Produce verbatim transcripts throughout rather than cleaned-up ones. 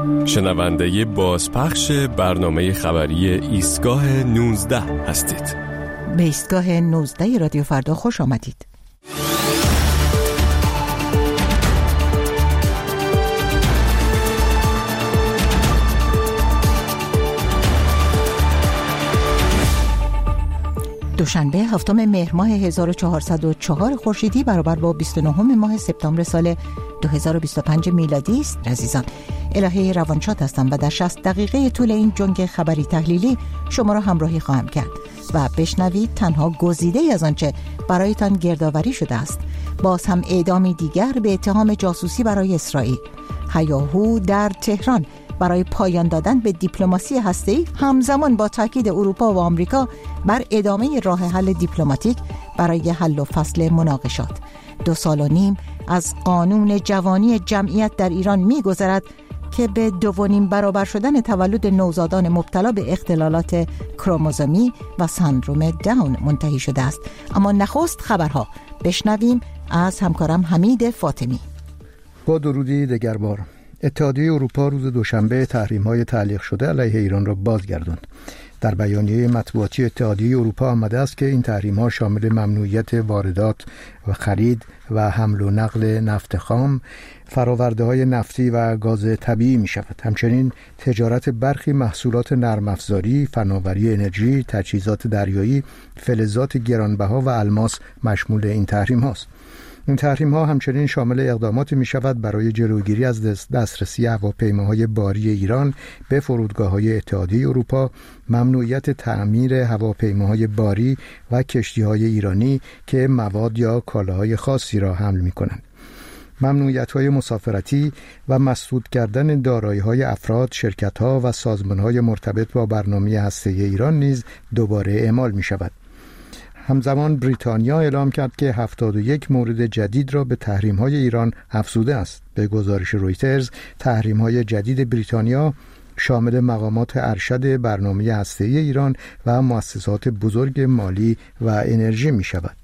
شنونده بازپخش برنامه خبری ایستگاه نوزده هستید. به ایستگاه نوزده رادیو فردا خوش آمدید. دوشنبه هفتم مهر ماه هزار و چهارصد و چهار خورشیدی برابر با بیست و نهم ماه سپتامبر سال دو هزار و بیست و پنج میلادی است. عزیزان، الهه روانشاد هستم و در شصت دقیقه طول این جنگ خبری تحلیلی شما را همراهی خواهم کرد و بشنوید تنها گزیده‌ای از آنچه برایتان گردآوری شده است. باز هم اعدامی دیگر به اتهام جاسوسی برای اسرائیل. هیاهو در تهران برای پایان دادن به دیپلماسی هسته‌ای همزمان با تاکید اروپا و آمریکا بر ادامه راه حل دیپلماتیک برای حل و فصل مناقشات. دو سال و نیم از قانون جوانی جمعیت در ایران می‌گذرد که به دو و نیم برابر شدن تولد نوزادان مبتلا به اختلالات کروموزومی و سندروم داون منتهی شده است. اما نخست خبرها. بشنویم از همکارم حمید فاطمی. با درودی دگربار. اتحادیه اروپا روز دوشنبه تحریم‌های تعلیق شده علیه ایران را بازگرداند. در بیانیه مطبوعاتی اتحادیه اروپا آمده است که این تحریم‌ها شامل ممنوعیت واردات و خرید و حمل و نقل نفت خام، فرآورده‌های نفتی و گاز طبیعی می‌شود. همچنین تجارت برخی محصولات نرم افزاری، فناوری انرژی، تجهیزات دریایی، فلزات گرانبها و الماس مشمول این تحریم‌هاست. این تحریم ها همچنین شامل اقدامات می شود برای جلوگیری از دسترسی هواپیماهای باری ایران به فرودگاه های اتحادیه اروپا، ممنوعیت تعمیر هواپیماهای باری و کشتی های ایرانی که مواد یا کالاهای خاصی را حمل می کنند. ممنوعیت های مسافرتی و مسدود کردن دارایی های افراد، شرکت ها و سازمان های مرتبط با برنامه هسته‌ای ایران نیز دوباره اعمال می شود. همزمان بریتانیا اعلام کرد که هفتاد و یک مورد جدید را به تحریم‌های ایران افزوده است. به گزارش رویترز، تحریم‌های جدید بریتانیا شامل مقامات ارشد برنامه هسته‌ای ایران و مؤسسات بزرگ مالی و انرژی می‌شود.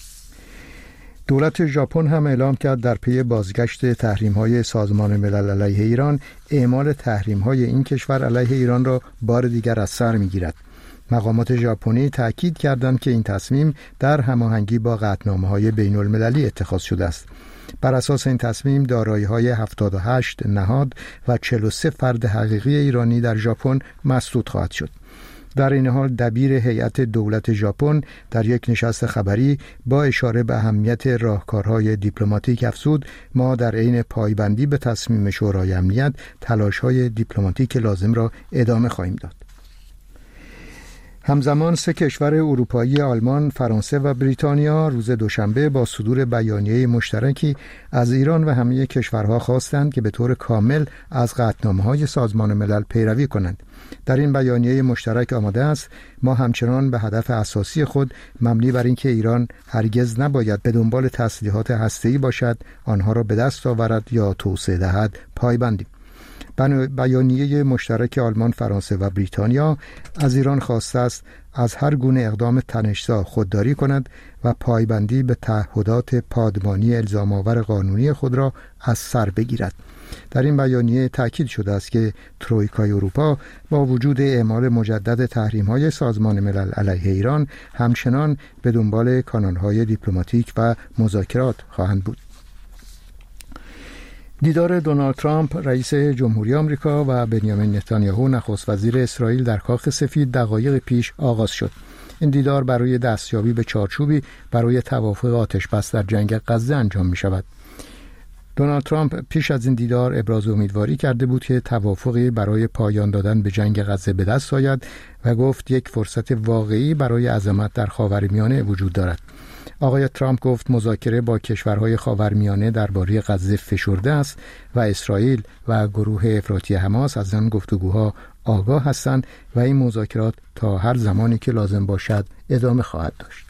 دولت ژاپن هم اعلام کرد در پی بازگشت تحریم‌های سازمان ملل علیه ایران، اعمال تحریم‌های این کشور علیه ایران را بار دیگر از سر می‌گیرد. مقامات ژاپنی تأکید کردند که این تصمیم در هماهنگی با قطعنامه‌های بین‌المللی اتخاذ شده است. بر اساس این تصمیم دارایی‌های هفتاد و هشت نهاد و چهل و سه فرد حقیقی ایرانی در ژاپن مسدود خواهد شد. در این حال دبیر هیئت دولت ژاپن در یک نشست خبری با اشاره به اهمیت راهکارهای دیپلماتیک افزود: ما در عین پایبندی به تصمیم شورای امنیت تلاش‌های دیپلماتیک لازم را ادامه خواهیم داد. همزمان سه کشور اروپایی آلمان، فرانسه و بریتانیا روز دوشنبه با صدور بیانیه مشترکی از ایران و همه کشورها خواستند که به طور کامل از قطعنامه‌های سازمان ملل پیروی کنند. در این بیانیه مشترک آمده است: ما همچنان به هدف اساسی خود مبنی بر اینکه ایران هرگز نباید به دنبال تسلیحات هسته‌ای باشد، آنها را به دست آورد یا توسعه دهد پایبندیم. بیانیه مشترک آلمان، فرانسه و بریتانیا از ایران خواسته است از هر گونه اقدام تنش‌زا خودداری کند و پایبندی به تعهدات پادمانی الزام‌آور قانونی خود را از سر بگیرد. در این بیانیه تأکید شده است که ترویکای اروپا با وجود اعمال مجدد تحریم‌های سازمان ملل علیه ایران همچنان به دنبال کانال‌های دیپلماتیک و مذاکرات خواهند بود. دیدار دونالد ترامپ رئیس جمهوری آمریکا و بنیامین نتانیاهو نخست وزیر اسرائیل در کاخ سفید دقایق پیش آغاز شد. این دیدار برای دستیابی به چارچوبی برای توافق آتش‌بس در جنگ غزه انجام می شود. دونالد ترامپ پیش از این دیدار ابراز امیدواری کرده بود که توافقی برای پایان دادن به جنگ غزه به دست آید و گفت یک فرصت واقعی برای عظمت در خاورمیانه وجود دارد. آقای ترامپ گفت مذاکره با کشورهای خاورمیانه درباره غزه فشرده است و اسرائیل و گروه افراطی حماس از آن گفتگوها آگاه هستند و این مذاکرات تا هر زمانی که لازم باشد ادامه خواهد داشت.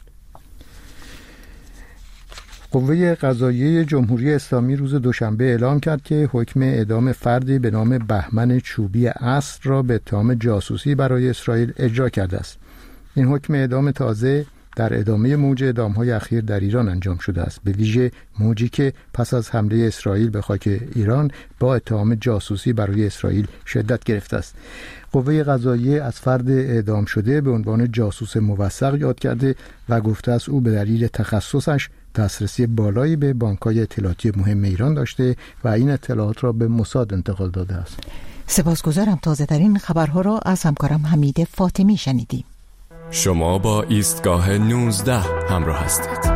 قوه قضاییه جمهوری اسلامی روز دوشنبه اعلام کرد که حکم اعدام فردی به نام بهمن چوبی عصر را به اتهام جاسوسی برای اسرائیل اجرا کرده است. این حکم اعدام تازه در ادامه موج اعدام‌های اخیر در ایران انجام شده است، به ویژه موجی که پس از حمله اسرائیل به خاک ایران با اتهام جاسوسی برای اسرائیل شدت گرفته است. قوه قضاییه از فرد اعدام شده به عنوان جاسوس موثق یاد کرده و گفته است او به دلیل تخصصش دسترسی بالایی به بانک‌های اطلاعاتی مهم ایران داشته و این اطلاعات را به موساد انتقال داده است. سپاسگزارم. تازه ترین خبرها را از همکارم حمید فاطمی شنیدیم. شما با ایستگاه نوزده همراه هستید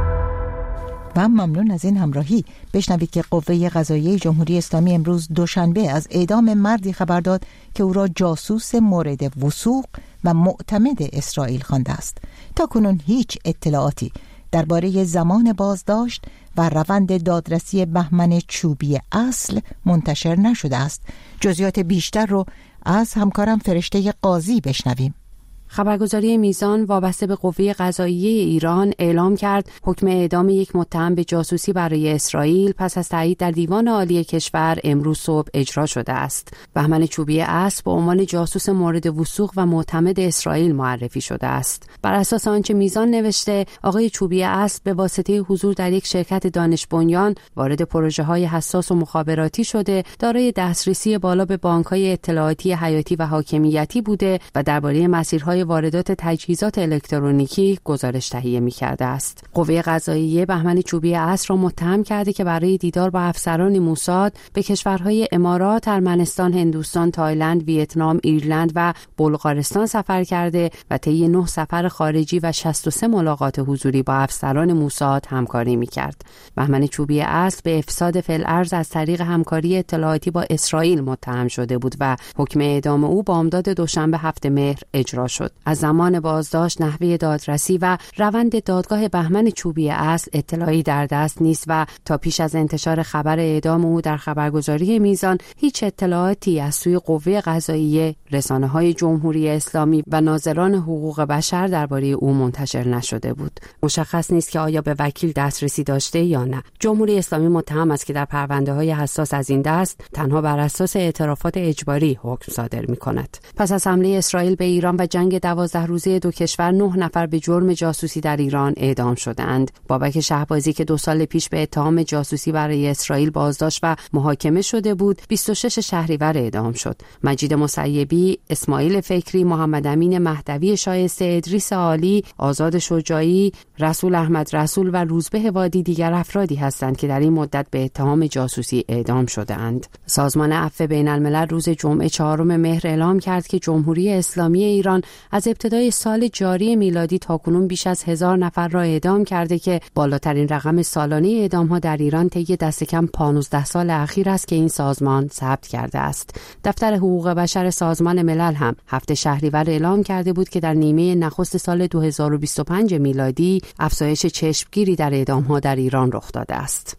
و ممنون از این همراهی. بشنوید که قوه قضاییه جمهوری اسلامی امروز دوشنبه از اعدام مردی خبر داد که او را جاسوس مورد وثوق و معتمد اسرائیل خوانده است. تا کنون هیچ اطلاعاتی درباره زمان بازداشت و روند دادرسی بهمن چوبی اصل منتشر نشده است. جزئیات بیشتر رو از همکارم فرشته قاضی بشنویم. خبرگزاری میزان وابسته به قوه قضاییه ایران اعلام کرد حکم اعدام یک متهم به جاسوسی برای اسرائیل پس از تایید در دیوان عالی کشور امروز صبح اجرا شده است. بهمن چوبی اصل به عنوان جاسوس مورد وثوق و معتمد اسرائیل معرفی شده است. بر اساس آنچه میزان نوشته، آقای چوبی اصل به واسطه حضور در یک شرکت دانش بنیان وارد پروژه‌های حساس و مخابراتی شده، دارای دسترسی بالا به بانک‌های اطلاعاتی حیاتی و حاکمیتی بوده و درباره مسیرهای واردات تجهیزات الکترونیکی گزارش تهیه می‌کرده است. قوه قضاییه بهمن چوبی اصل را متهم کرده که برای دیدار با افسران موساد به کشورهای امارات، ارمنستان، هندوستان، تایلند، ویتنام، ایرلند و بلغارستان سفر کرده و طی نه سفر خارجی و شصت و سه ملاقات حضوری با افسران موساد همکاری می‌کرد. بهمن چوبی اصل به افساد فی‌الارض از طریق همکاری اطلاعاتی با اسرائیل متهم شده بود و حکم اعدام او بامداد دوشنبه هفتم مهر اجرا شد. از زمان بازداشت، نحوه دادرسی و روند دادگاه بهمن چوبی اصل اطلاعی در دست نیست و تا پیش از انتشار خبر اعدام او در خبرگزاری میزان هیچ اطلاعاتی از سوی قوه قضاییه، رسانه‌های جمهوری اسلامی و ناظران حقوق بشر درباره او منتشر نشده بود. مشخص نیست که آیا به وکیل دسترسی داشته یا نه. جمهوری اسلامی متهم است که در پرونده‌های حساس از این دست تنها بر اساس اعترافات اجباری حکم صادر می‌کند. پس از حمله اسرائیل به ایران و جنگ دوازده روزه دو کشور، نه نفر به جرم جاسوسی در ایران اعدام شدند. بابک شهبازی که دو سال پیش به اتهام جاسوسی برای اسرائیل بازداشت و محاکمه شده بود، بیست و شش شهریور اعدام شد. مجید مسیبی، اسماعیل فکری، محمد امین مهدوی شایسته، ادریس عالی، آزاد شجاعی، رسول احمد رسول و روزبه وادی دیگر افرادی هستند که در این مدت به اتهام جاسوسی اعدام شدند. سازمان عفو بین الملل روز جمعه چهارم مهر اعلام کرد که جمهوری اسلامی ایران از ابتدای سال جاری میلادی تاکنون بیش از هزار نفر را اعدام کرده که بالاترین رقم سالانه اعدام‌ها در ایران طی دست کم پانزده سال اخیر است که این سازمان ثبت کرده است. دفتر حقوق بشر سازمان ملل هم هفته شهریور اعلام کرده بود که در نیمه نخست سال دو هزار و بیست و پنج میلادی افزایش چشمگیری در اعدام‌ها در ایران رخ داده است.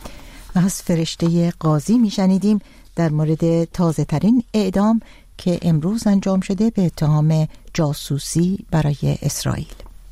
از فرشته قاضی میشنیدیم در مورد تازه ترین اعدام که امروز انجام شده به اتهام جاسوسی برای اسرائیل.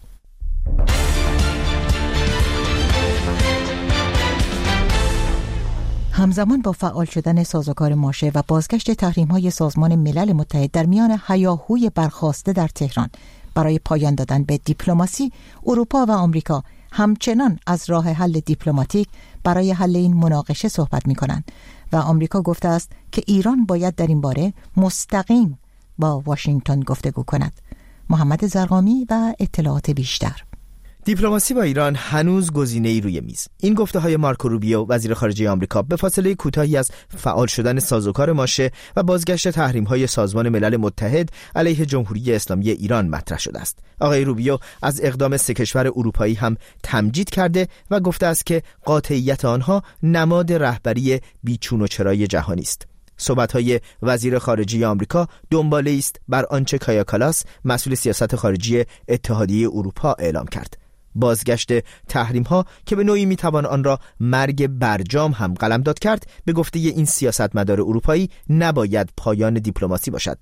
همزمان با فعال شدن سازوکار ماشه و بازگشت تحریم‌های سازمان ملل متحد در میان هیاهوی برخاسته در تهران برای پایان دادن به دیپلماسی، اروپا و آمریکا همچنان از راه حل دیپلماتیک برای حل این مناقشه صحبت می‌کنند و آمریکا گفته است که ایران باید در این باره مستقیم با واشنگتن گفتگو کند. محمد زرقامی و اطلاعات بیشتر. دیپلماسی با ایران هنوز گزینه‌ای روی میز. این گفته‌های مارکو روبیو وزیر خارجه آمریکا به فاصله کوتاهی از فعال شدن سازوکار ماشه و بازگشت تحریم‌های سازمان ملل متحد علیه جمهوری اسلامی ایران مطرح شده است. آقای روبیو از اقدام سه کشور اروپایی هم تمجید کرده و گفته است که قاطعیت آنها نماد رهبری بیچون و چرای جهانی است. صحبت‌های وزیر خارجه آمریکا دنباله است بر آنچه کایا کالاس مسئول سیاست خارجی اتحادیه اروپا اعلام کرد. بازگشت تحریم‌ها که به نوعی میتوان آن را مرگ برجام هم قلمداد کرد، به گفته این سیاستمدار اروپایی نباید پایان دیپلماسی باشد.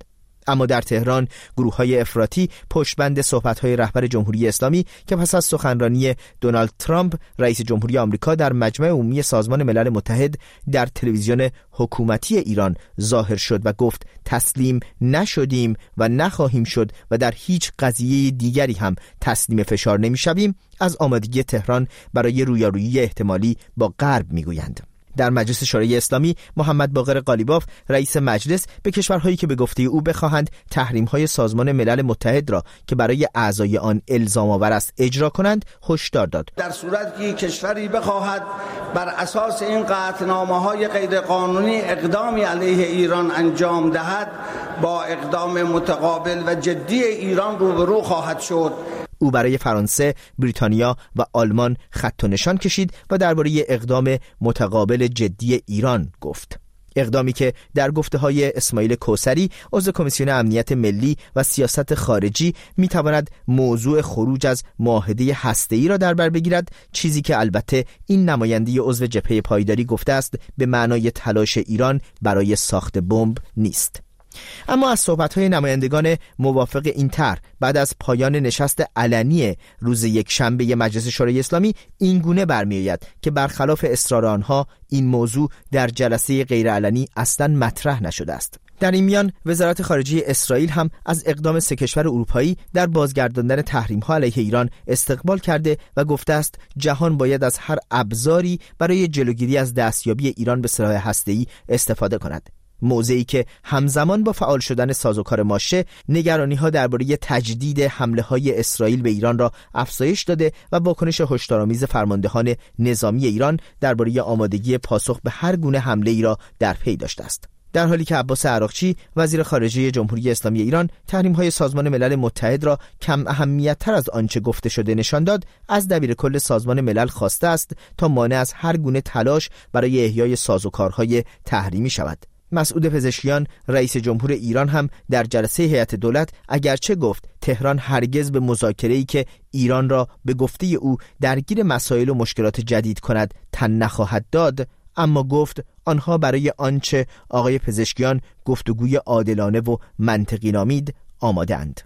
اما در تهران گروه‌های افراطی پشتبند صحبت‌های رهبر جمهوری اسلامی که پس از سخنرانی دونالد ترامپ رئیس جمهوری آمریکا در مجمع عمومی سازمان ملل متحد در تلویزیون حکومتی ایران ظاهر شد و گفت تسلیم نشدیم و نخواهیم شد و در هیچ قضیه دیگری هم تسلیم فشار نمی‌شویم، از آمادگی تهران برای رویارویی احتمالی با غرب می‌گویند. در مجلس شورای اسلامی محمد باقر قالیباف رئیس مجلس به کشورهایی که به گفته او بخواهند تحریم‌های سازمان ملل متحد را که برای اعضای آن الزام آور است اجرا کنند هشدار داد. در صورتی که کشوری بخواهد بر اساس این قطعنامه‌های غیرقانونی اقدامی علیه ایران انجام دهد، با اقدام متقابل و جدی ایران روبرو خواهد شد. او برای فرانسه، بریتانیا و آلمان خط و نشان کشید و درباره اقدام متقابل جدی ایران گفت. اقدامی که در گفته‌های اسماعیل کوثری عضو کمیسیون امنیت ملی و سیاست خارجی می‌تواند موضوع خروج از معاهده هسته‌ای را در بر بگیرد، چیزی که البته این نماینده عضو جبهه پایداری گفته است به معنای تلاش ایران برای ساخت بمب نیست. اما از صحبت‌های نمایندگان موافق این طرح بعد از پایان نشست علنی روز یک شنبه مجلس شورای اسلامی این گونه برمی‌آید که برخلاف اصرار آنها این موضوع در جلسه غیرعلنی اصلاً مطرح نشده است. در این میان وزارت خارجه اسرائیل هم از اقدام سه کشور اروپایی در بازگرداندن تحریم‌ها علیه ایران استقبال کرده و گفته است جهان باید از هر ابزاری برای جلوگیری از دستیابی ایران به سلاح هسته‌ای استفاده کند. موضعی که همزمان با فعال شدن سازوکار ماشه نگرانی‌ها درباره تجدید حمله‌های اسرائیل به ایران را افزایش داده و واکنش هشدارآمیز فرماندهان نظامی ایران درباره آمادگی پاسخ به هر گونه حمله‌ای را در پی داشته است. در حالی که عباس عراقچی وزیر خارجه جمهوری اسلامی ایران تحریم‌های سازمان ملل متحد را کم اهمیت‌تر از آنچه گفته شده نشان داد، از دبیرکل سازمان ملل خواسته است تا مانع از هر گونه تلاش برای احیای سازوکارهای تحریمی شود. مسعود پزشکیان رئیس جمهور ایران هم در جلسه هیئت دولت اگرچه گفت تهران هرگز به مذاکره‌ای که ایران را به گفته او درگیر مسائل و مشکلات جدید کند تن نخواهد داد، اما گفت آنها برای آنچه آقای پزشکیان گفتگوی عادلانه و منطقی نامید آماده اند.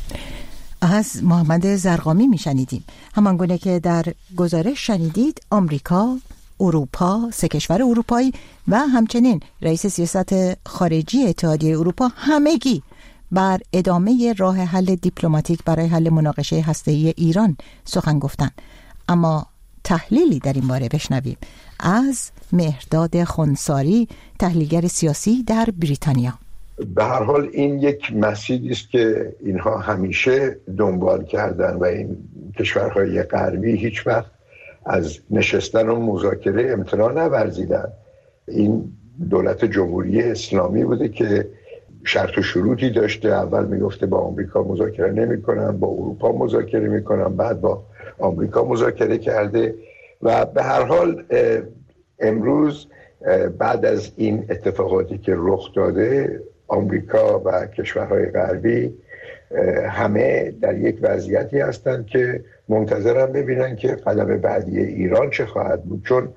از محمد زرقامی میشنیدیم. همان گونه که در گزارش شنیدید، آمریکا، اروپا، سه کشور اروپایی و همچنین رئیس سیاست خارجی اتحادیه اروپا همگی بر ادامه راه حل دیپلماتیک برای حل مناقشه هسته‌ای ایران سخن گفتند. اما تحلیلی در این باره بشنویم از مهرداد خنثاری، تحلیلگر سیاسی در بریتانیا. به هر حال این یک مسیری است که اینها همیشه دنبال کردن و این کشورهای غربی هیچ وقت از نشستن و مذاکره امتناع نورزیدن. این دولت جمهوری اسلامی بوده که شرط و شروطی داشته. اول میگفته با آمریکا مذاکره نمی کنم، با اروپا مذاکره می کنم، بعد با آمریکا مذاکره کرده و به هر حال امروز بعد از این اتفاقاتی که رخ داده، آمریکا و کشورهای غربی همه در یک وضعیتی هستند که منتظرن ببینن که قدم بعدی ایران چه خواهد بود، چون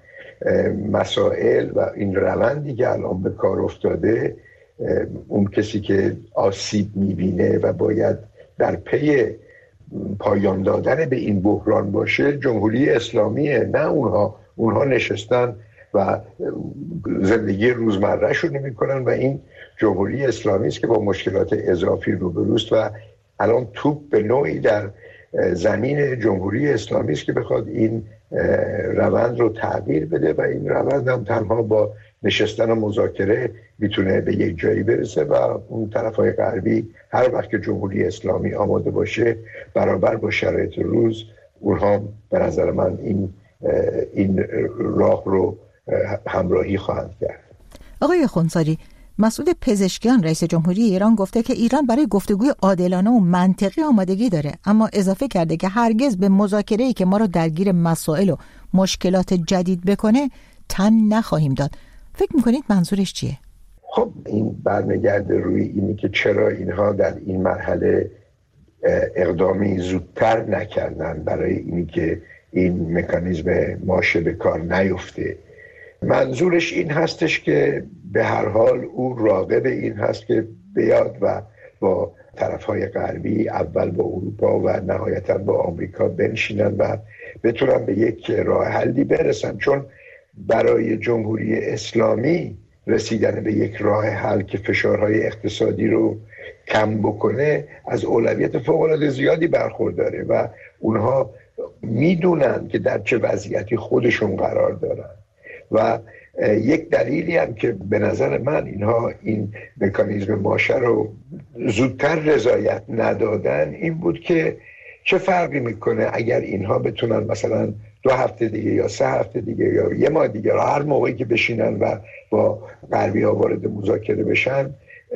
مسائل و این روندی که الان به کار افتاده، اون کسی که آسیب میبینه و باید در پی پایان دادن به این بحران باشه جمهوری اسلامیه، نه اونها. اونها نشستن و زندگی روزمره شو نمی کنن و این جمهوری اسلامی است که با مشکلات اضافی روبروست و الان توپ به نوعی در زمین جمهوری اسلامی است که بخواد این روند رو تغییر بده و این روند هم تنها با نشستن و مذاکره میتونه به یک جایی برسه و اون طرفهای غربی هر وقت که جمهوری اسلامی آماده باشه برابر با شرایط روز، اونها به نظر من این این راه رو همراهی خواهند کرد. آقای خنثاری، مسعود پزشکیان رئیس جمهوری ایران گفته که ایران برای گفتگوی عادلانه و منطقی آمادگی داره، اما اضافه کرده که هرگز به مذاکره‌ای که ما رو درگیر مسائل و مشکلات جدید بکنه تن نخواهیم داد. فکر میکنید منظورش چیه؟ خب این برمیگرده روی اینی که چرا اینها در این مرحله اقدامی زودتر نکردن برای اینی که این مکانیزم ماشه به کار نیفته. منظورش این هستش که به هر حال او راغب این هست که بیاد و با طرفهای غربی، اول با اروپا و نهایتا با آمریکا بنشینن و بتونن به یک راه حلی برسن. چون برای جمهوری اسلامی رسیدن به یک راه حل که فشارهای اقتصادی رو کم بکنه از اولویت فوق‌العاده زیادی برخورداره و اونها میدونن که در چه وضعیتی خودشون قرار دارن و یک دلیلی هم که به نظر من اینها این مکانیزم ماشه رو زودتر رضایت ندادن این بود که چه فرقی میکنه اگر اینها بتونن مثلا دو هفته دیگه یا سه هفته دیگه یا یه ماه دیگه را هر موقعی که بشینن و با غربی ها وارد مذاکره بشن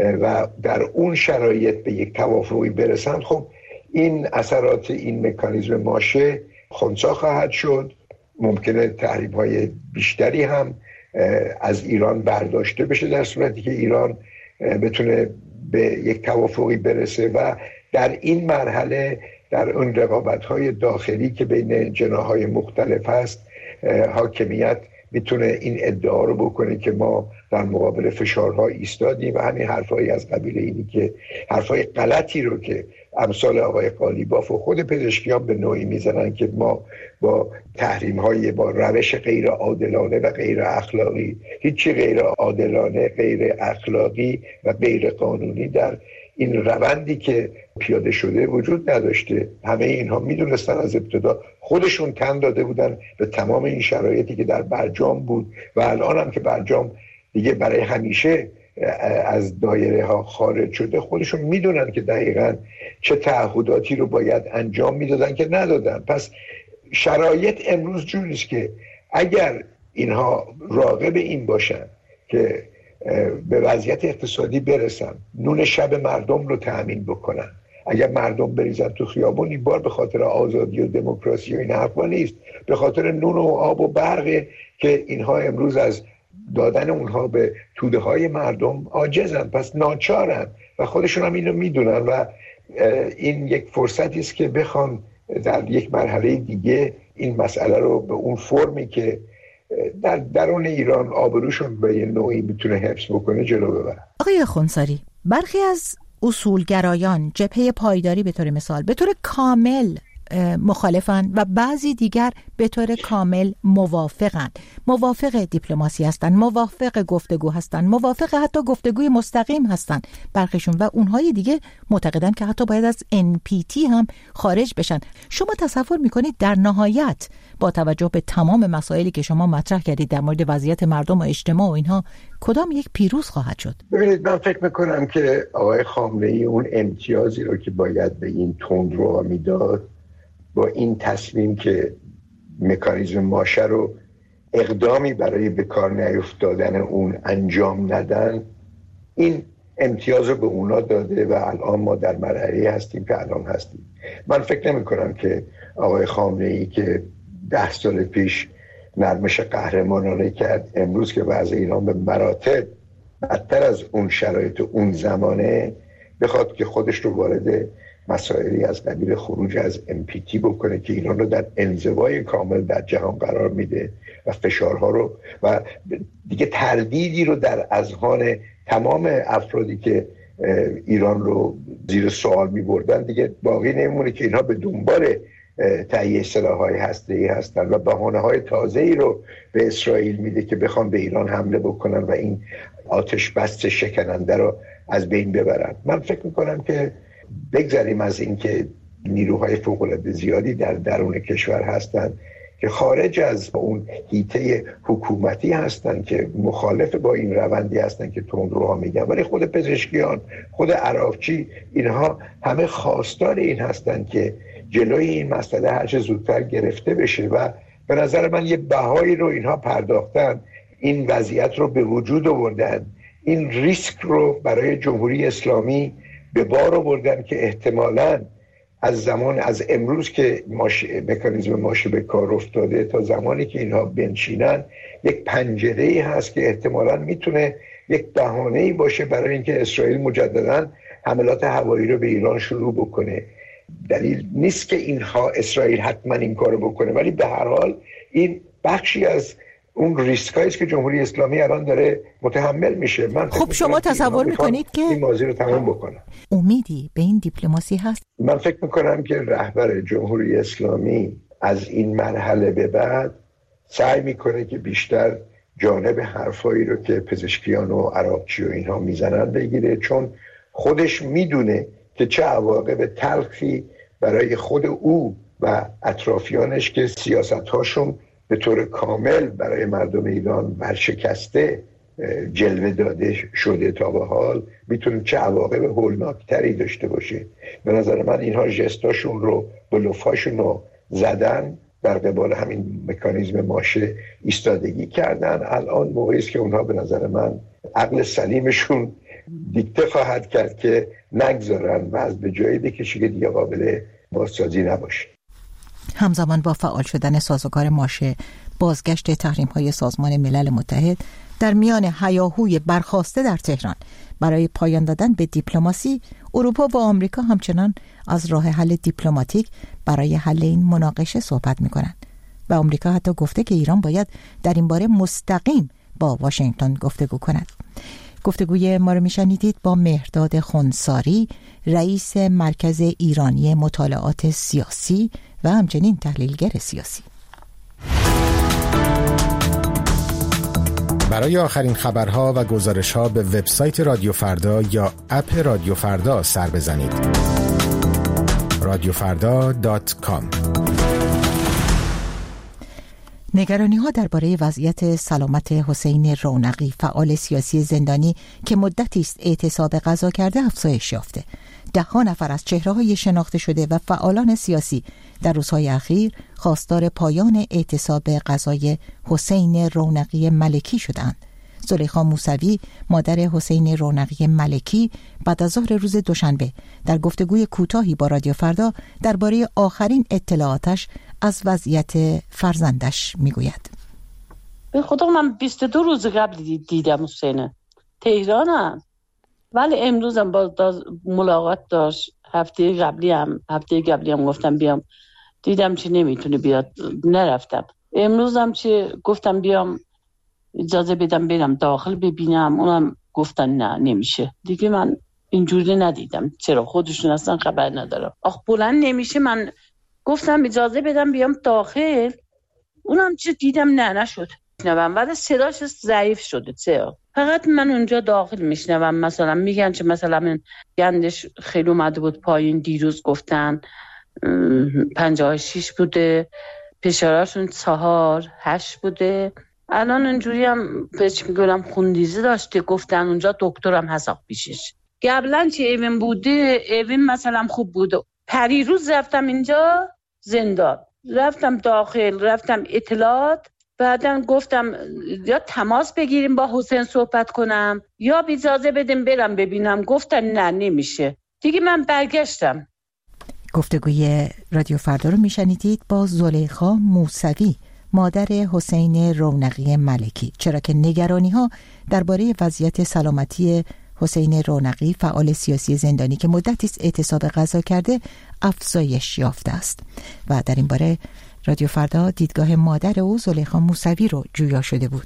و در اون شرایط به یک توافقی برسن، خب این اثرات این مکانیزم ماشه خنثی خواهد شد. ممکنه تحریم های بیشتری هم از ایران برداشته بشه در صورتی که ایران بتونه به یک توافقی برسه و در این مرحله در اون رقابت‌های داخلی که بین جناح‌های مختلف هست حاکمیت میتونه این ادعا رو بکنه که ما در مقابل فشارها ایستادیم و همین حرفایی از قبیل اینی که حرفای غلطی رو که امثال آقای قالیباف و خود پزشکیان به نوعی میزنن که ما با تحریم‌های با روش غیر عادلانه و غیر اخلاقی، هیچی غیر عادلانه، غیر اخلاقی و غیر قانونی در این روندی که پیاده شده وجود نداشته. همه اینها میدونستن از ابتدا، خودشون تن داده بودن به تمام این شرایطی که در برجام بود و الان هم که برجام دیگه برای همیشه از دایره ها خارج شده، خودشون میدونن که دقیقاً چه تعهداتی رو باید انجام میدادن که ندادن. پس شرایط امروز جوریست که اگر اینها راغب این باشن که به وضعیت اقتصادی برسن، نون شب مردم رو تأمین بکنن، اگر مردم بریزن تو خیابون این بار به خاطر آزادی و دموکراسی و این حرفا نیست، به خاطر نون و آب و برق که اینها امروز از دادن اونها به توده های مردم عاجزن، پس ناچارن و خودشون هم اینو میدونن و این یک فرصتی است که بخوان در یک مرحله دیگه این مسئله رو به اون فرمی که در درون ایران آبروشون به یه نوعی میتونه حفظ بکنه جلو ببرن. آقای خنثاری، برخی از اصولگرایان جبهه پایداری به طور مثال به طور کامل مخالفن و بعضی دیگر به طور کامل موافقن، موافق دیپلماسی هستن، موافق گفتگو هستن، موافق حتی گفتگوی مستقیم هستن برخیشون و اونهای دیگه معتقدن که حتی باید از ان پی تی هم خارج بشن. شما تصور میکنید در نهایت با توجه به تمام مسائلی که شما مطرح کردید در مورد وضعیت مردم و اجتماع و اینها کدام یک پیروز خواهد شد؟ ببینید، من فکر میکنم که آقای خامنه‌ای اون امتیازی رو که باید به این تندرو میداد با این تصمیم که مکانیزم ماشه رو اقدامی برای به کار نیفتادن اون انجام ندن، این امتیاز رو به اونا داده و الان ما در مرحله هستیم که الان هستیم. من فکر نمی کنم که آقای خامنه‌ای که ده سال پیش نرمش قهرمانانه کرد، امروز که وضع ایران به مراتب بدتر از اون شرایط اون زمانه بخواد که خودش رو وارد مسائلی از قبیل خروج از ام پی تی بکنه که ایران رو در انزوای کامل در جهان قرار میده و فشارها رو و دیگه تردیدی رو در اذهان تمام افرادی که ایران رو زیر سوال میبردن دیگه باقی نمیمونه که اینها به دنبال تهیه سلاح‌های هسته‌ای هستن و بهانه‌های تازه‌ای رو به اسرائیل میده که بخوان به ایران حمله بکنن و این آتش بس شکننده رو از بین ببرن. من فکر میکنم که بگذاریم از اینکه نیروهای فوق‌العاده زیادی در درون کشور هستند که خارج از اون حیطه حکومتی هستند که مخالف با این روندی هستند که تندروها میگن، ولی خود پزشکیان، خود عراقچی، اینها همه خواستار این هستند که جلوی این مسئله هر چه زودتر گرفته بشه و به نظر من یه بهایی رو اینها پرداختن، این وضعیت رو به وجود آوردن، این ریسک رو برای جمهوری اسلامی به بار آوردن که احتمالاً از زمان از امروز که ماش... مکانیزم ماشه به کار افتاده تا زمانی که اینها بنشینن یک پنجره‌ای هست که احتمالاً میتونه یک بهانه‌ای باشه برای اینکه اسرائیل مجدداً حملات هوایی رو به ایران شروع بکنه. دلیل نیست که اینها اسرائیل حتما این کارو بکنه، ولی به هر حال این بخشی از اون ریسکایی است که جمهوری اسلامی الان داره متحمل میشه. من خب شما تصور میکنید که این موضوع رو تمام بکنم؟ امیدی به این دیپلماسی هست؟ من فکر میکنم که رهبر جمهوری اسلامی از این مرحله به بعد سعی میکنه که بیشتر جانب حرفایی رو که پزشکیان و عراقچی و اینها میزنن بگیره، چون خودش میدونه که چه عواقب تلخی برای خود او و اطرافیانش که سیاست‌هاشون به طور کامل برای مردم ایران ورشکسته جلوه داده شده تا به حال، میتونه چه عواقب هولناکتری داشته باشه. به نظر من اینها جستاشون رو بلوفاشون رو زدن، در قبال همین مکانیزم ماشه ایستادگی کردن. الان موقعی است که اونها به نظر من عقل سلیمشون دیکته خواهد کرد که نگذارن و از به جایی بکشه که دیگه قابل بازسازی نباشه. همزمان با فعال شدن سازوکار ماشه، بازگشت تحریم‌های سازمان ملل متحد در میان هیاهوی برخاسته در تهران برای پایان دادن به دیپلماسی، اروپا و آمریکا همچنان از راه حل دیپلماتیک برای حل این مناقشه صحبت می‌کنند و آمریکا حتی گفته که ایران باید در این باره مستقیم با واشنگتن گفتگو کند. گفتگوی ما رو میشنیدید با مهرداد خنثاری، رئیس مرکز ایرانی مطالعات سیاسی و همچنین تحلیلگر سیاسی. برای آخرین خبرها و گزارش‌ها به وبسایت رادیو فردا یا اپ رادیو فردا سر بزنید. رادیو فردا دات کام. نگرانی‌ها درباره وضعیت سلامت حسین رونقی، فعال سیاسی زندانی که مدتی است اعتصاب غذا کرده، افزایش یافته. ده ها نفر از چهره‌های شناخته شده و فعالان سیاسی در روزهای اخیر خواستار پایان اعتصاب غذای حسین رونقی ملکی شدند. زلیخا موسوی، مادر حسین رونقی ملکی، بعد از ظهر روز دوشنبه در گفتگوی کوتاهی با رادیو فردا درباره آخرین اطلاعاتش از وضعیت فرزندش میگوید. به خدا من بیست و دو روز قبل دیدم حسینه تهرانم، ولی امروزم باز ملاقات داشت. هفته قبلی هم هفته قبلی هم گفتم بیام، دیدم چی نمیتونه بیاد، نرفتم. امروزم چی گفتم بیام اجازه بدم برم داخل ببینم، اونم گفتن نه نمیشه دیگه. من اینجوری ندیدم، چرا خودشون اصلا خبر ندارم. آخ بلند نمیشه. من گفتم اجازه بدم بیام داخل، اونم چی دیدم نه نشد. نوام ولی صداش ضعیف شده. چرا فقط من اونجا داخل میشنوم مثلا میگن چه مثلا من گندش خیلی اومده بود پایین، دیروز گفتن پنجاه و شش بوده، فشارشون چهار هشت بوده. الان اونجوری هم فکر میکنم خوندیزی داشته، گفتن اونجا دکترم حساب پیشش. قبلا چه ایوین بوده، ایوین مثلا خوب بوده. پریروز رفتم اینجا زندان، رفتم داخل، رفتم اطلاعات، بعدن گفتم یا تماس بگیریم با حسین صحبت کنم یا اجازه بدیم برم ببینم. گفتن نه نمیشه دیگه. من برگشتم. گفتگوی رادیو فردا رو میشنیدید با زلیخا موسوی، مادر حسین رونقی ملکی، چرا که نگرانی ها درباره وضعیت سلامتی حسین رونقی، فعال سیاسی زندانی که مدتی است اعتصاب غذا کرده، افزایش یافته است و در این باره رادیو فردا دیدگاه مادر او زلیخا موسوی رو جویا شده بود.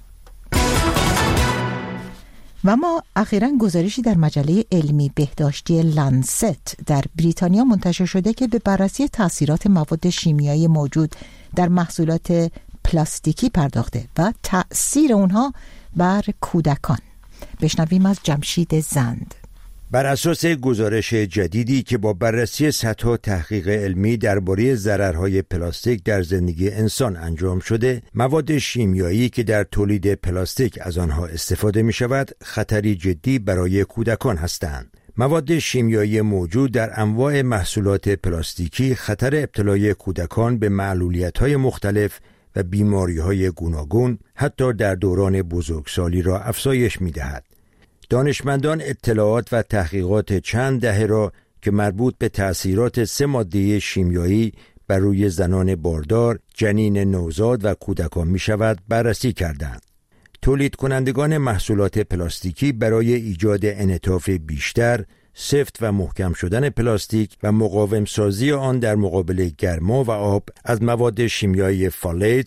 و ما اخیراً گزارشی در مجله علمی بهداشتی لنست در بریتانیا منتشر شده که به بررسی تأثیرات مواد شیمیایی موجود در محصولات پلاستیکی پرداخته و تأثیر اونها بر کودکان. بشنویم از جمشید زند. بر اساس گزارش جدیدی که با بررسی صدها تحقیق علمی درباره ضررهای پلاستیک در زندگی انسان انجام شده، مواد شیمیایی که در تولید پلاستیک از آنها استفاده می شود خطری جدی برای کودکان هستند. مواد شیمیایی موجود در انواع محصولات پلاستیکی خطر ابتلای کودکان به معلولیت‌های مختلف و بیماری‌های گوناگون حتی در دوران بزرگسالی را افزایش می‌دهد. دانشمندان اطلاعات و تحقیقات چند دهه را که مربوط به تأثیرات سه ماده شیمیایی بر روی زنان باردار، جنین نوزاد و کودکان می شود بررسی کردند. تولید کنندگان محصولات پلاستیکی برای ایجاد انعطاف بیشتر، سفت و محکم شدن پلاستیک و مقاوم سازی آن در مقابل گرما و آب از مواد شیمیایی فالیتس،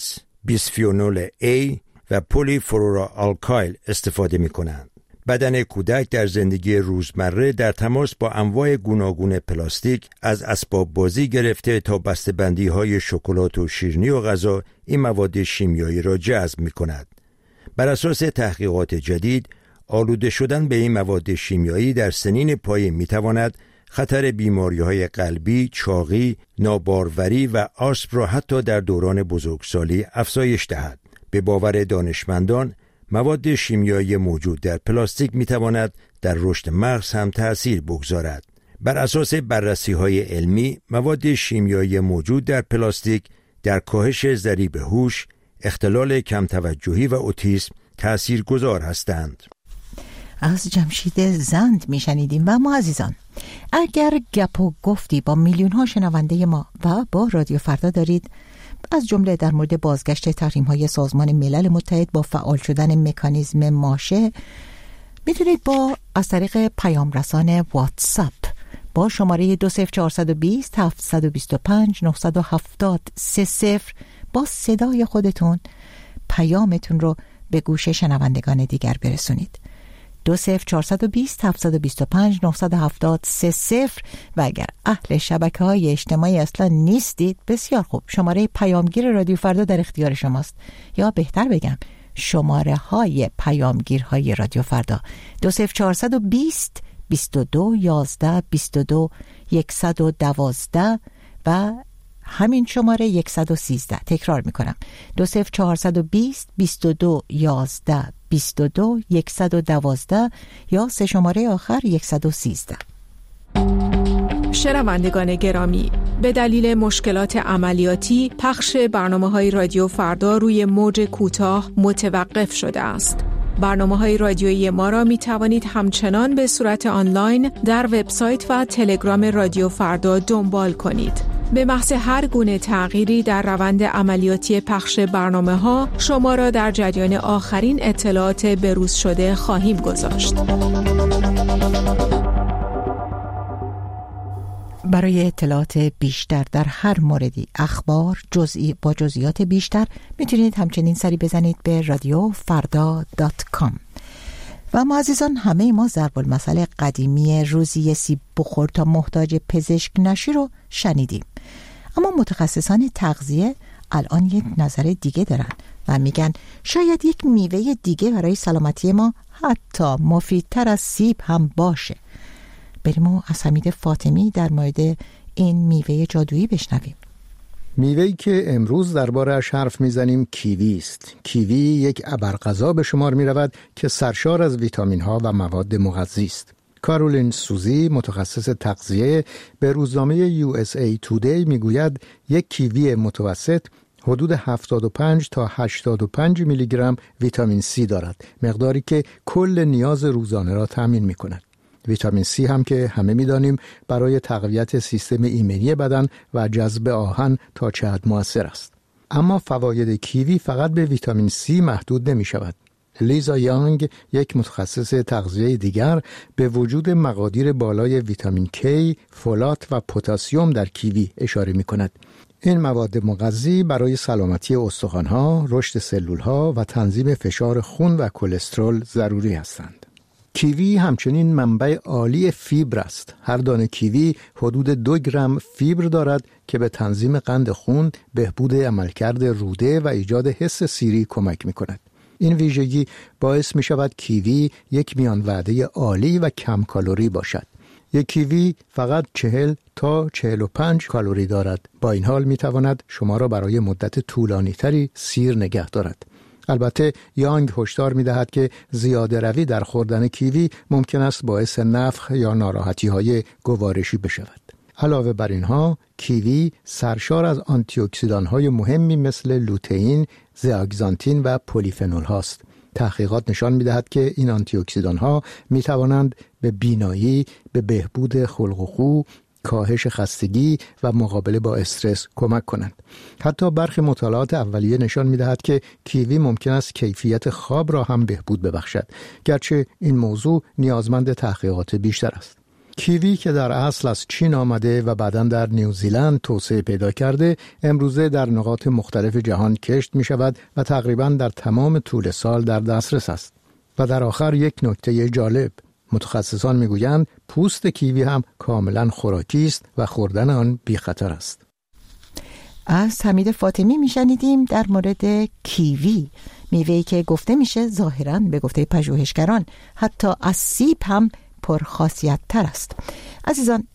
بیسفینول A و پلی فلورا آلکایل استفاده می کنند. بدن کودک در زندگی روزمره در تماس با انواع گوناگون پلاستیک از اسباب بازی گرفته تا بسته‌بندی های شکلات و شیرینی و غذا این مواد شیمیایی را جذب می کند. بر اساس تحقیقات جدید، آلوده شدن به این مواد شیمیایی در سنین پایین می تواند خطر بیماری‌های قلبی، چاقی، ناباروری و آسم را حتی در دوران بزرگسالی افزایش دهد. به باور دانشمندان، مواد شیمیایی موجود در پلاستیک می‌تواند در رشد مغز هم تأثیر بگذارد. بر اساس بررسی‌های علمی، مواد شیمیایی موجود در پلاستیک در کاهش ضریب هوش، اختلال کم توجهی و اوتیسم تأثیرگذار هستند. از جمشید زند میشنیدیم. و ما عزیزان، اگر گپ و گفتی با میلیون ها شنونده ما و با رادیو فردا دارید، از جمله در مورد بازگشت تحریم های سازمان ملل متحد با فعال شدن مکانیزم ماشه، میتونید با از طریق پیام رسان واتساپ با شماره دو صفر چهارصد و بیست هفتصد و بیست و پنج نهصد و هفتاد سه صفر با صدای خودتون پیامتون رو به گوش شنوندگان دیگر برسونید. دو صفر چهارصد و بیست هفتصد و بیست و پنج نهصد و هفتاد سه صفر. و اگر اهل شبکه های اجتماعی اصلا نیستید، بسیار خوب، شماره پیامگیر رادیو فردا در اختیار شماست، یا بهتر بگم شماره های پیامگیرهای رادیو فردا دو صفر چهارصد و بیست بیست و دو یازده بیست و دو صد و دوازده و همین شماره صد و سیزده. تکرار میکنم، دو صفر چهارصد و بیست بیست و دو یازده بیست و دو صد و دوازده یا سه شماره آخر صد و سیزده. شنوندگان گرامی، به دلیل مشکلات عملیاتی پخش برنامه‌های رادیو فردا روی موج کوتاه متوقف شده است. برنامه‌های رادیویی ما را می توانید همچنان به صورت آنلاین در وبسایت و تلگرام رادیو فردا دنبال کنید. به محض هر گونه تغییری در روند عملیاتی پخش برنامه‌ها شما را در جریان آخرین اطلاعات بروز شده خواهیم گذاشت. برای اطلاعات بیشتر در هر موردی، اخبار، جزئی با جزئیات بیشتر، میتونید همچنین سری بزنید به رادیو فردا دات کام. و ما عزیزان، همه ما ضرب المثل قدیمی روزی سیب بخور تا محتاج پزشک نشی رو شنیدیم. اما متخصصان تغذیه الان یک نظر دیگه دارن و میگن شاید یک میوه دیگه برای سلامتی ما حتی مفیدتر از سیب هم باشه. بریم و از حمید فاطمی در مورد این میوه جادویی بشنویم. میوه‌ای که امروز درباره‌اش حرف میزنیم کیوی است. کیوی یک ابرغذا به شمار میرود که سرشار از ویتامین‌ها و مواد مغذی است. کارولین سوزی، متخصص تغذیه، به روزنامه یو اس ای تودی میگوید یک کیوی متوسط حدود هفتاد و پنج تا هشتاد و پنج میلی گرم ویتامین سی دارد، مقداری که کل نیاز روزانه را تامین می‌کند. ویتامین سی هم که همه می‌دانیم برای تقویت سیستم ایمنی بدن و جذب آهن تا چه حد مؤثر است. اما فواید کیوی فقط به ویتامین سی محدود نمی‌شود. لیزا یانگ، یک متخصص تغذیه دیگر، به وجود مقادیر بالای ویتامین کی، فولات و پتاسیم در کیوی اشاره می‌کند. این مواد مغذی برای سلامتی استخوان‌ها، رشد سلول‌ها و تنظیم فشار خون و کلسترول ضروری هستند. کیوی همچنین منبع عالی فیبر است. هر دانه کیوی حدود دو گرم فیبر دارد که به تنظیم قند خون، بهبود عملکرد روده و ایجاد حس سیری کمک می‌کند. این ویژگی باعث می‌شود کیوی یک میان وعده عالی و کم کالری باشد. یک کیوی فقط چهل تا چهل و پنج کالری دارد. با این حال می‌تواند شما را برای مدت طولانی‌تری سیر نگه دارد. البته یانگ هشدار می‌دهد که زیاده روی در خوردن کیوی ممکن است باعث نفخ یا ناراحتی‌های گوارشی بشود. علاوه بر اینها، کیوی سرشار از آنتی اکسیدان‌های مهمی مثل لوتئین، زئاگزانتین و پلیفنول هاست. تحقیقات نشان می‌دهد که این آنتی اکسیدان‌ها می‌توانند به بینایی، به بهبود خلق و خو، کاهش خستگی و مقابله با استرس کمک کنند. حتی برخی مطالعات اولیه نشان می‌دهد که کیوی ممکن است کیفیت خواب را هم بهبود ببخشد، گرچه این موضوع نیازمند تحقیقات بیشتر است. کیوی که در اصل از چین آمده و بعداً در نیوزیلند توسعه پیدا کرده، امروزه در نقاط مختلف جهان کشت می شود و تقریباً در تمام طول سال در دسترس است. و در آخر یک نکته جالب، متخصصان می گویند پوست کیوی هم کاملاً خوراکی است و خوردن آن بی خطر است. از حمید فاطمی می شنیدیم در مورد کیوی، میوه‌ای که گفته میشه ظاهراً به گفته پژوهشگران حتی از سیب هم پرخاصیت تر است. عزیزان،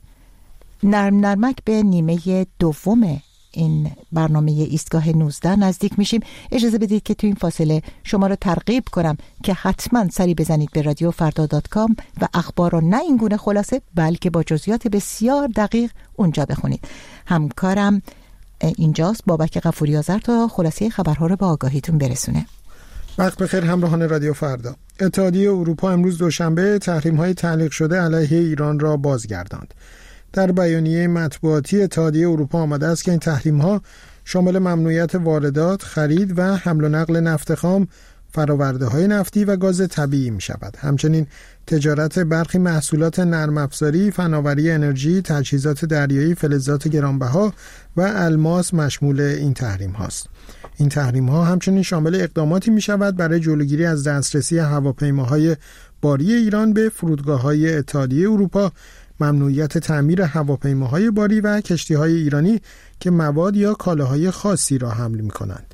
نرم نرمک به نیمه دوم این برنامه ایستگاه نوزده نزدیک میشیم. اجازه بدید که تو این فاصله شما رو ترغیب کنم که حتما سری بزنید به رادیو فردا دات کام و اخبار رو نه این گونه خلاصه بلکه با جزئیات بسیار دقیق اونجا بخونید. همکارم اینجاست بابک غفوری آذر تا خلاصه خبرها رو به آگاهیتون برسونه. وقت بخیر همراهان رادیو فردا. اتحادیه اروپا امروز دوشنبه تحریم‌های تعلیق شده علیه ایران را بازگرداند. در بیانیه مطبوعاتی اتحادیه اروپا آمده است که این تحریم‌ها شامل ممنوعیت واردات، خرید و حمل و نقل نفت خام، فرآورده‌های نفتی و گاز طبیعی می‌شود. همچنین تجارت برخی محصولات نرم افزاری، فناوری انرژی، تجهیزات دریایی، فلزات گرانبها و الماس مشمول این تحریم هاست. این تحریم ها همچنین شامل اقداماتی می شود برای جلوگیری از دسترسی هواپیماهای باری ایران به فرودگاه‌های اتحادیه اروپا، ممنوعیت تعمیر هواپیماهای باری و کشتی‌های ایرانی که مواد یا کالاهای خاصی را حمل می‌کنند.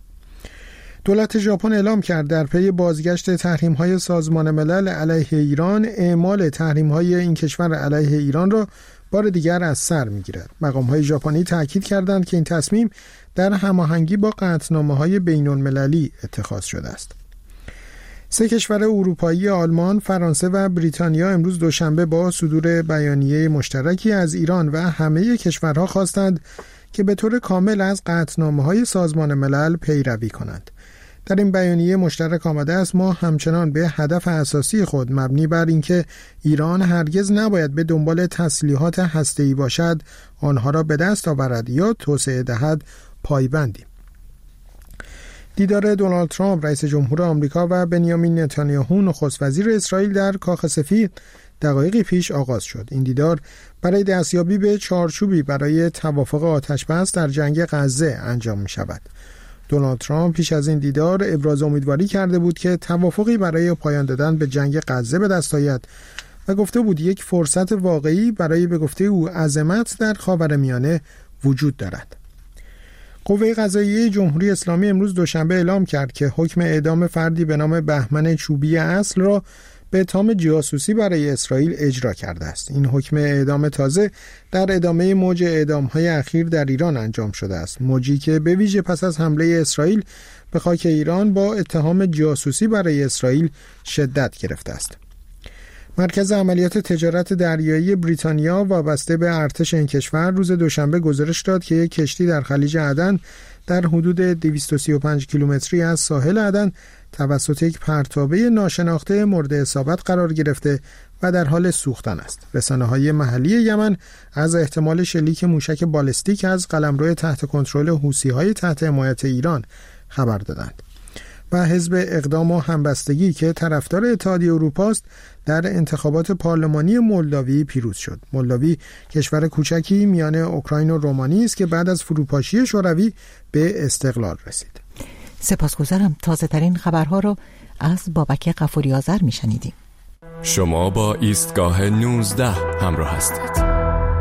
دولت ژاپن اعلام کرد در پی بازگشت تحریم‌های سازمان ملل علیه ایران، اعمال تحریم‌های این کشور علیه ایران را بار دیگر از سر می‌گیرد. مقام‌های ژاپنی تاکید کردند که این تصمیم در هماهنگی با قطعنامه‌های بین‌المللی اتخاذ شده است. سه کشور اروپایی آلمان، فرانسه و بریتانیا امروز دوشنبه با صدور بیانیه مشترکی از ایران و همه کشورها خواستند که به طور کامل از قطعنامه‌های سازمان ملل پیروی کنند. در این بیانیه مشترک آمده است ما همچنان به هدف اساسی خود مبنی بر اینکه ایران هرگز نباید به دنبال تسلیحات هسته‌ای باشد، آنها را به دست آورد یا توسعه دهد پایبندیم. دیدار دونالد ترامپ رئیس جمهور آمریکا و بنیامین نتانیاهو نخست وزیر اسرائیل در کاخ سفید دقایقی پیش آغاز شد. این دیدار برای دستیابی به چارچوبی برای توافق آتش‌بس در جنگ غزه انجام می شود. دونالد ترامپ پیش از این دیدار ابراز امیدواری کرده بود که توافقی برای پایان دادن به جنگ غزه به دست آید و گفته بود یک فرصت واقعی برای به گفته او عظمت در خاورمیانه وجود دارد. قوه قضاییه جمهوری اسلامی امروز دوشنبه اعلام کرد که حکم اعدام فردی به نام بهمن چوبی اصل را به اتهام جاسوسی برای اسرائیل اجرا کرده است. این حکم اعدام تازه در ادامه موج اعدام‌های اخیر در ایران انجام شده است. موجی که به ویژه پس از حمله اسرائیل به خاک ایران با اتهام جاسوسی برای اسرائیل شدت گرفته است. مرکز عملیات تجارت دریایی بریتانیا وابسته به ارتش این کشور روز دوشنبه گزارش داد که یک کشتی در خلیج عدن در حدود دویست و سی و پنج کیلومتری از ساحل عدن توسط یک پرتابه ناشناخته مورد اصابت قرار گرفته و در حال سوختن است. رسانه‌های محلی یمن از احتمال شلیک موشک بالستیک از قلمرو تحت کنترل حوثی‌های تحت حمایت ایران خبر دادند. و حزب اقدام و همبستگی که طرفدار اتحادیه اروپا است در انتخابات پارلمانی مولداوی پیروز شد. مولداوی کشور کوچکی میان اوکراین و رومانی است که بعد از فروپاشی شوروی به استقلال رسید. سپاسگزارم. تازه ترین خبرها رو از بابک غفوری آذر میشنیدیم. شما با ایستگاه نوزده همراه هستید.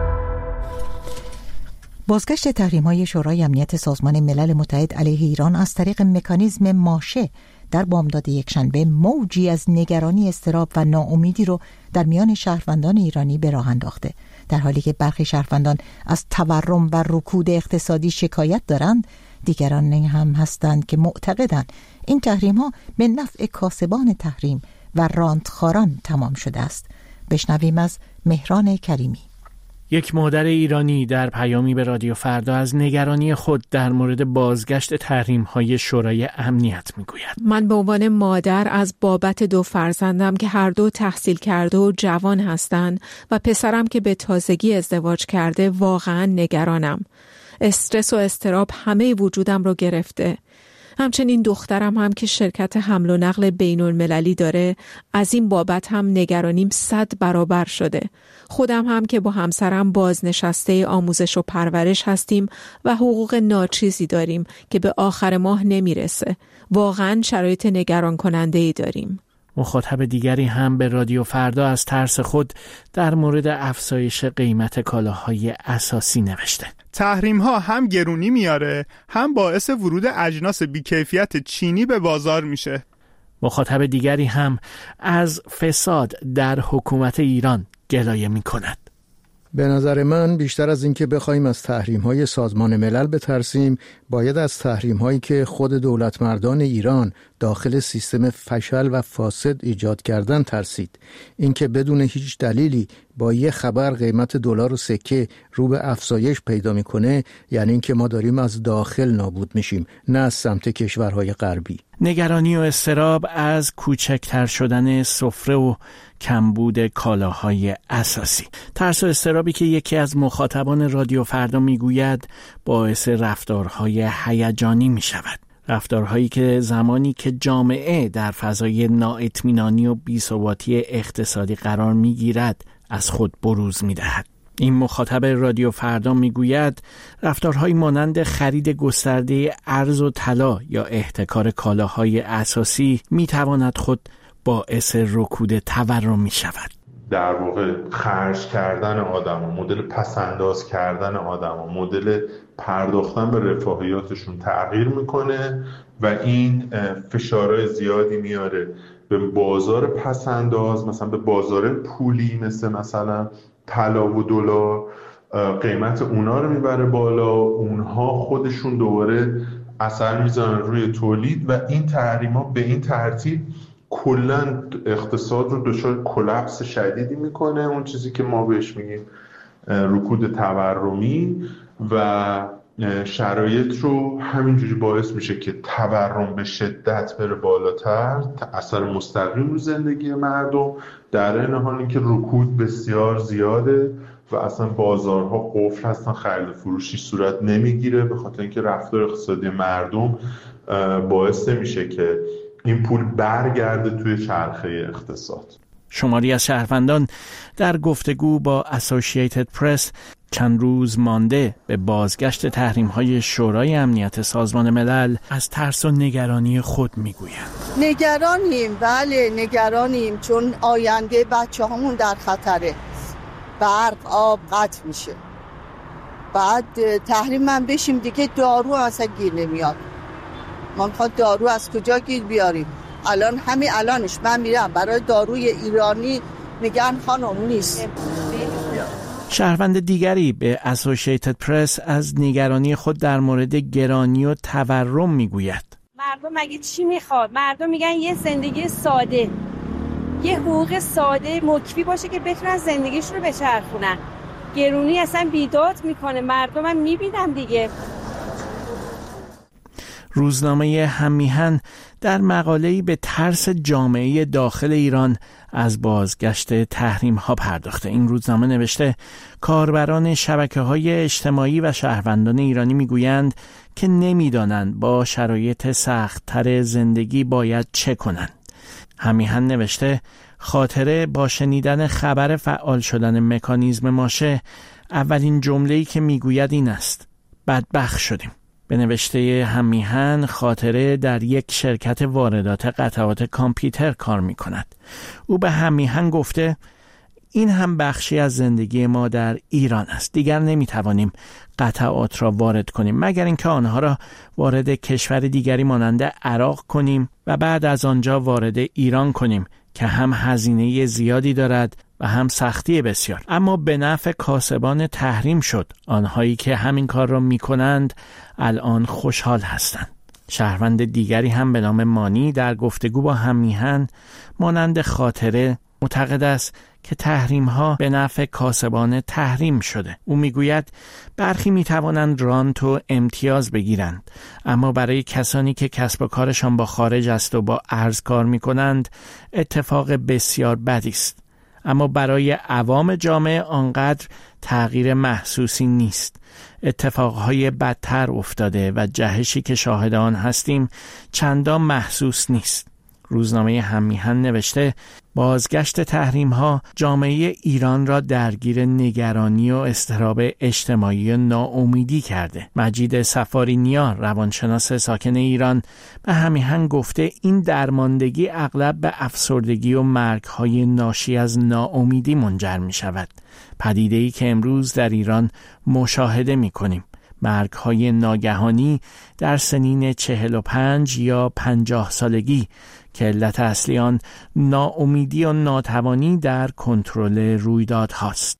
بازگشت تحریم‌های شورای امنیت سازمان ملل متحد علیه ایران از طریق مکانیزم ماشه در بامداد یکشنبه موجی از نگرانی، اضطراب و ناامیدی رو در میان شهروندان ایرانی به راه انداخته. در حالی که برخی شهروندان از تورم و رکود اقتصادی شکایت دارند، دیگران هم هستند که معتقدند این تحریم‌ها به نفع کاسبان تحریم و رانتخواران تمام شده است. بشنویم از مهران کریمی. یک مادر ایرانی در پیامی به رادیو فردا از نگرانی خود در مورد بازگشت تحریم‌های شورای امنیت میگوید. من به عنوان مادر از بابت دو فرزندم که هر دو تحصیل کرده و جوان هستند و پسرم که به تازگی ازدواج کرده واقعا نگرانم. استرس و اضطراب همه وجودم رو گرفته. همچنین دخترم هم که شرکت حمل و نقل بین المللی داره، از این بابت هم نگرانیم صد برابر شده. خودم هم که با همسرم بازنشسته آموزش و پرورش هستیم و حقوق ناچیزی داریم که به آخر ماه نمیرسه. واقعا شرایط نگران کننده ای داریم. مخاطب دیگری هم به رادیو فردا از ترس خود در مورد افزایش قیمت کالاهای اساسی نوشته. تحریم ها هم گرونی میاره، هم باعث ورود اجناس بیکیفیت چینی به بازار میشه. مخاطب دیگری هم از فساد در حکومت ایران گلایه میکند. به نظر من بیشتر از اینکه بخوایم از تحریم‌های سازمان ملل بترسیم، باید از تحریم‌هایی که خود دولتمردان ایران داخل سیستم فشل و فاسد ایجاد کردن ترسید. اینکه بدون هیچ دلیلی با یه خبر قیمت دلار و سکه رو به افزایش پیدا میکنه، یعنی اینکه ما داریم از داخل نابود میشیم، نه از سمت کشورهای غربی. نگرانی و اضطراب از کوچکتر شدن سفره و کمبود کالاهای اساسی. ترس و اضطرابی که یکی از مخاطبان رادیو فردا میگوید باعث رفتارهای هیجانی میشود. رفتارهایی که زمانی که جامعه در فضای نااطمینانی و بی‌ثباتی اقتصادی قرار میگیرد از خود بروز میدهد. این مخاطب رادیو فردا میگوید رفتارهایی مانند خرید گسترده ارز و طلا یا احتکار کالاهای اساسی میتواند خود باعث رکود تورم می شود. در واقع خرج کردن آدم ها، مدل پسنداز کردن آدم ها، مدل پرداختن به رفاهیاتشون تغییر میکنه و این فشارهای زیادی میاره به بازار پسنداز، مثلا به بازار پولی مثل مثلا طلا و دلار، قیمت اونا رو میبره بالا، اونها خودشون دوباره اثر میذارن روی تولید و این تحریما به این ترتیب کلن اقتصاد رو دچار کلاپس شدیدی میکنه، اون چیزی که ما بهش میگیم رکود تورمی، و شرایط رو همینجوری باعث میشه که تورم به شدت بره بالاتر، اثر مستقیم رو زندگی مردم، در این حال اینکه رکود بسیار زیاده و اصلا بازارها قفل هستن، خرید فروشی صورت نمیگیره، به خاطر اینکه رفتار اقتصادی مردم باعث میشه که این پول برگرده توی چرخه اقتصاد. شماری از شهروندان در گفتگو با اسوسییتد پرس چند روز مانده به بازگشت تحریم‌های شورای امنیت سازمان ملل از ترس و نگرانی خود میگویند. نگرانیم، بله نگرانیم، چون آینده بچه‌هامون در خطره. برق، آب قطع میشه. بعد تحریم من بشیم دیگه دارو اصلا گیر نمیاد. ما میخواد دارو از کجا گیر بیاریم؟ الان همین الانش من میرم برای داروی ایرانی میگن خانم نیست. شهروند دیگری به اسوسییتد پرس از نگرانی خود در مورد گرانی و تورم میگوید. مردم مگه چی میخواد؟ مردم میگن یه زندگی ساده، یه حقوق ساده مکفی باشه که بتونن زندگیشون رو بچرخونن. گرونی اصلا بیداد میکنه، مردم هم میبینم دیگه. روزنامه هممیهن در مقاله‌ای به ترس جامعه داخل ایران از بازگشت تحریم ها پرداخته. این روزنامه نوشته کاربران شبکه‌های اجتماعی و شهروندان ایرانی میگویند که نمیدانند با شرایط سخت‌تر زندگی باید چه کنند. هممیهن نوشته خاطره با شنیدن خبر فعال شدن مکانیزم ماشه، اولین جمله‌ای که میگوید این است: بدبخت شدیم. به نوشته هممیهن خاطره در یک شرکت واردات قطعات کامپیوتر کار می کند. او به هممیهن گفته این هم بخشی از زندگی ما در ایران است. دیگر نمی توانیم قطعات را وارد کنیم مگر اینکه آنها را وارد کشور دیگری مانند عراق کنیم و بعد از آنجا وارد ایران کنیم که هم هزینه زیادی دارد و هم سختی بسیار، اما به نفع کاسبان تحریم شد. آنهایی که همین کار را می کنند الان خوشحال هستند. شهروند دیگری هم به نام مانی در گفتگو با هممیهن مانند خاطره معتقد است که تحریم ها به نفع کاسبان تحریم شده. او میگوید برخی میتوانند رانت و امتیاز بگیرند، اما برای کسانی که کسب و کارشان با خارج است و با ارز کار میکنند اتفاق بسیار بدی است. اما برای عوام جامعه آنقدر تغییر محسوسی نیست. اتفاقهای بدتر افتاده و جهشی که شاهد آن هستیم چندان محسوس نیست. روزنامه هممیهن نوشته بازگشت تحریم ها جامعه ایران را درگیر نگرانی و اضطراب اجتماعی و ناامیدی کرده. مجید سفارینیا روانشناس ساکن ایران به هممیهن گفته این درماندگی اغلب به افسردگی و مرگ‌های ناشی از ناامیدی منجر می شود. پدیده‌ای که امروز در ایران مشاهده می کنیم. مرگ‌های ناگهانی در سنین چهل و پنج یا پنجاه سالگی که علت اصلی آن ناامیدی و ناتوانی در کنترل رویدادهاست.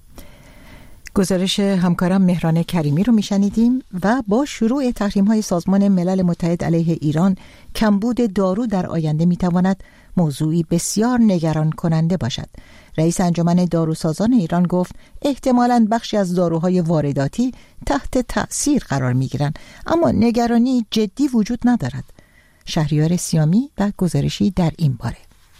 گزارش همکارم مهران کریمی رو میشنیدیم. و با شروع تحریم‌های سازمان ملل متحد علیه ایران، کمبود دارو در آینده میتواند موضوعی بسیار نگران کننده باشد. رئیس انجمن داروسازان ایران گفت احتمالاً بخشی از داروهای وارداتی تحت تأثیر قرار میگیرند، اما نگرانی جدی وجود ندارد. شهریار سیامی و گزارشی در این باره.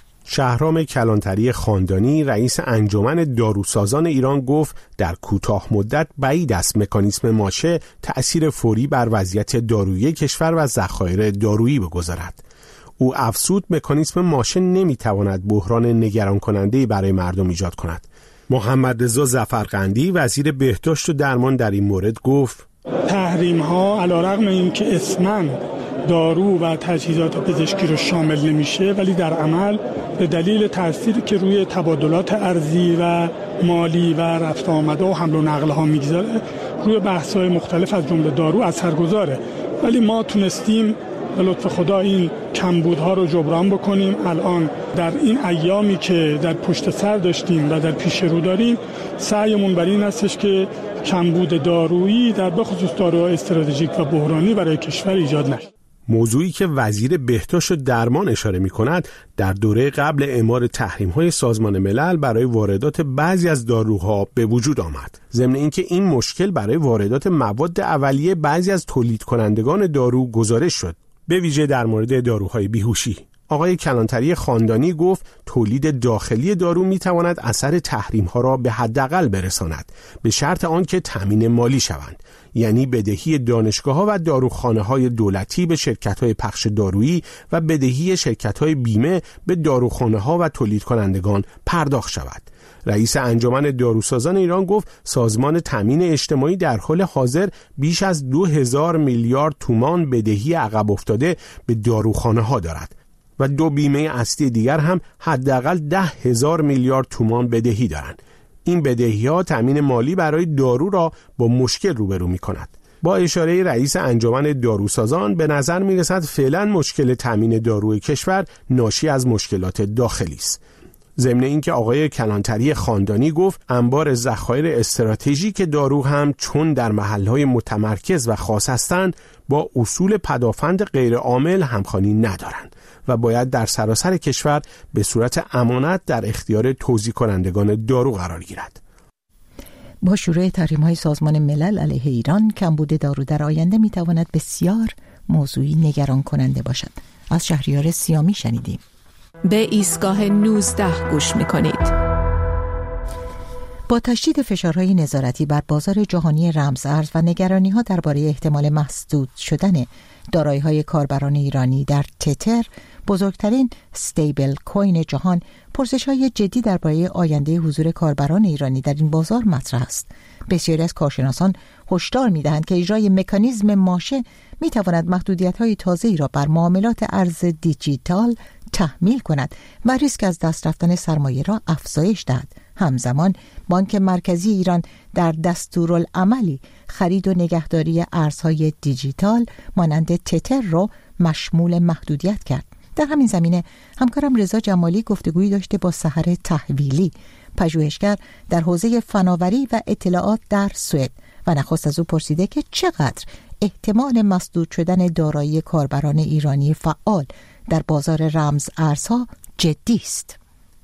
شهرام کلانتری خاندانی رئیس انجمن داروسازان ایران گفت در کوتاه مدت بعید است مکانیسم ماشه تأثیر فوری بر وضعیت دارویی کشور و ذخایر دارویی بگذارد. او افزود مکانیسم ماشه نمیتواند بحران نگران کننده برای مردم ایجاد کند. محمد رضا ظفرقندی وزیر بهداشت و درمان در این مورد گفت تحریم ها علیرغم اینکه اسماً دارو و تجهیزات پزشکی رو شامل نمیشه، ولی در عمل به دلیل تأثیری که روی تبادلات ارزی و مالی و رفت آمده و حمل و نقل ها میگذاره روی بحث‌های مختلف از جمله دارو اثرگذاره. ولی ما تونستیم به لطف خدا این کمبودها رو جبران بکنیم. الان در این ایامی که در پشت سر داشتیم و در پیش رو داریم، سعیمون بر این هستش که کمبود دارویی در بخصوص داروهای استراتژیک و بحرانی برای کشور ایجاد نشه. موضوعی که وزیر بهداشت و درمان اشاره می کند در دوره قبل اعمال تحریم‌های سازمان ملل برای واردات بعضی از داروها به وجود آمد. ضمن اینکه این مشکل برای واردات مواد اولیه بعضی از تولید کنندگان دارو گزارش شد، به ویژه در مورد داروهای بیهوشی. آقای کلانتری خاندانی گفت تولید داخلی دارو می تواند اثر تحریم ها را به حداقل برساند، به شرط آنکه تامین مالی شوند، یعنی بدهی دانشگاه ها و داروخانه های دولتی به شرکت های پخش دارویی و بدهی شرکت های بیمه به داروخانه ها و تولید کنندگان پرداخت شود. رئیس انجمن داروسازان ایران گفت سازمان تامین اجتماعی در حال حاضر بیش از دو هزار میلیارد تومان بدهی عقب افتاده به داروخانه ها دارد و دو بیمه اصلی دیگر هم حداقل ده هزار میلیارد تومان بدهی دارند. این بدهی‌ها تامین مالی برای دارو را با مشکل روبرو می‌کند. با اشاره رئیس انجمن داروسازان به نظر می‌رسد فعلا مشکل تامین داروی کشور ناشی از مشکلات داخلی است. ضمن اینکه آقای کلانتری خاندانی گفت انبار ذخایر استراتژیک دارو هم چون در محل‌های متمرکز و خاص هستند با اصول پدافند غیر عامل همخوانی ندارند و باید در سراسر کشور به صورت امانت در اختیار توزیع کنندگان دارو قرار گیرد. با شروع تحریم‌های سازمان ملل علیه ایران، کمبود دارو در آینده می‌تواند بسیار موضوعی نگران کننده باشد. از شهریار سیامی شنیدیم. به ایستگاه نوزده گوش می‌کنید. با تشدید فشارهای نظارتی بر بازار جهانی رمزارز و نگرانی‌ها درباره احتمال مسدود شدن دارایی‌های کاربران ایرانی در تتر، بزرگترین استیبل کوین جهان، پرسش‌های جدی درباره آینده حضور کاربران ایرانی در این بازار مطرح است. بسیاری از کارشناسان هشدار می‌دهند که اجرای مکانیزم ماشه می‌تواند محدودیت‌های تازه‌ای را بر معاملات ارز دیجیتال تحمیل کند و ریسک از دست رفتن سرمایه را افزایش دهد. همزمان بانک مرکزی ایران در دستورالعملی خرید و نگهداری ارزهای دیجیتال مانند تتر را مشمول محدودیت کرد. در همین زمینه همکارم رضا جمالی گفتگویی داشته با سحر تحویلی، پژوهشگر در حوزه فناوری و اطلاعات در سوئد، و نخست از او پرسیده که چقدر احتمال مسدود شدن دارایی کاربران ایرانی فعال در بازار رمز ارزها جدی است.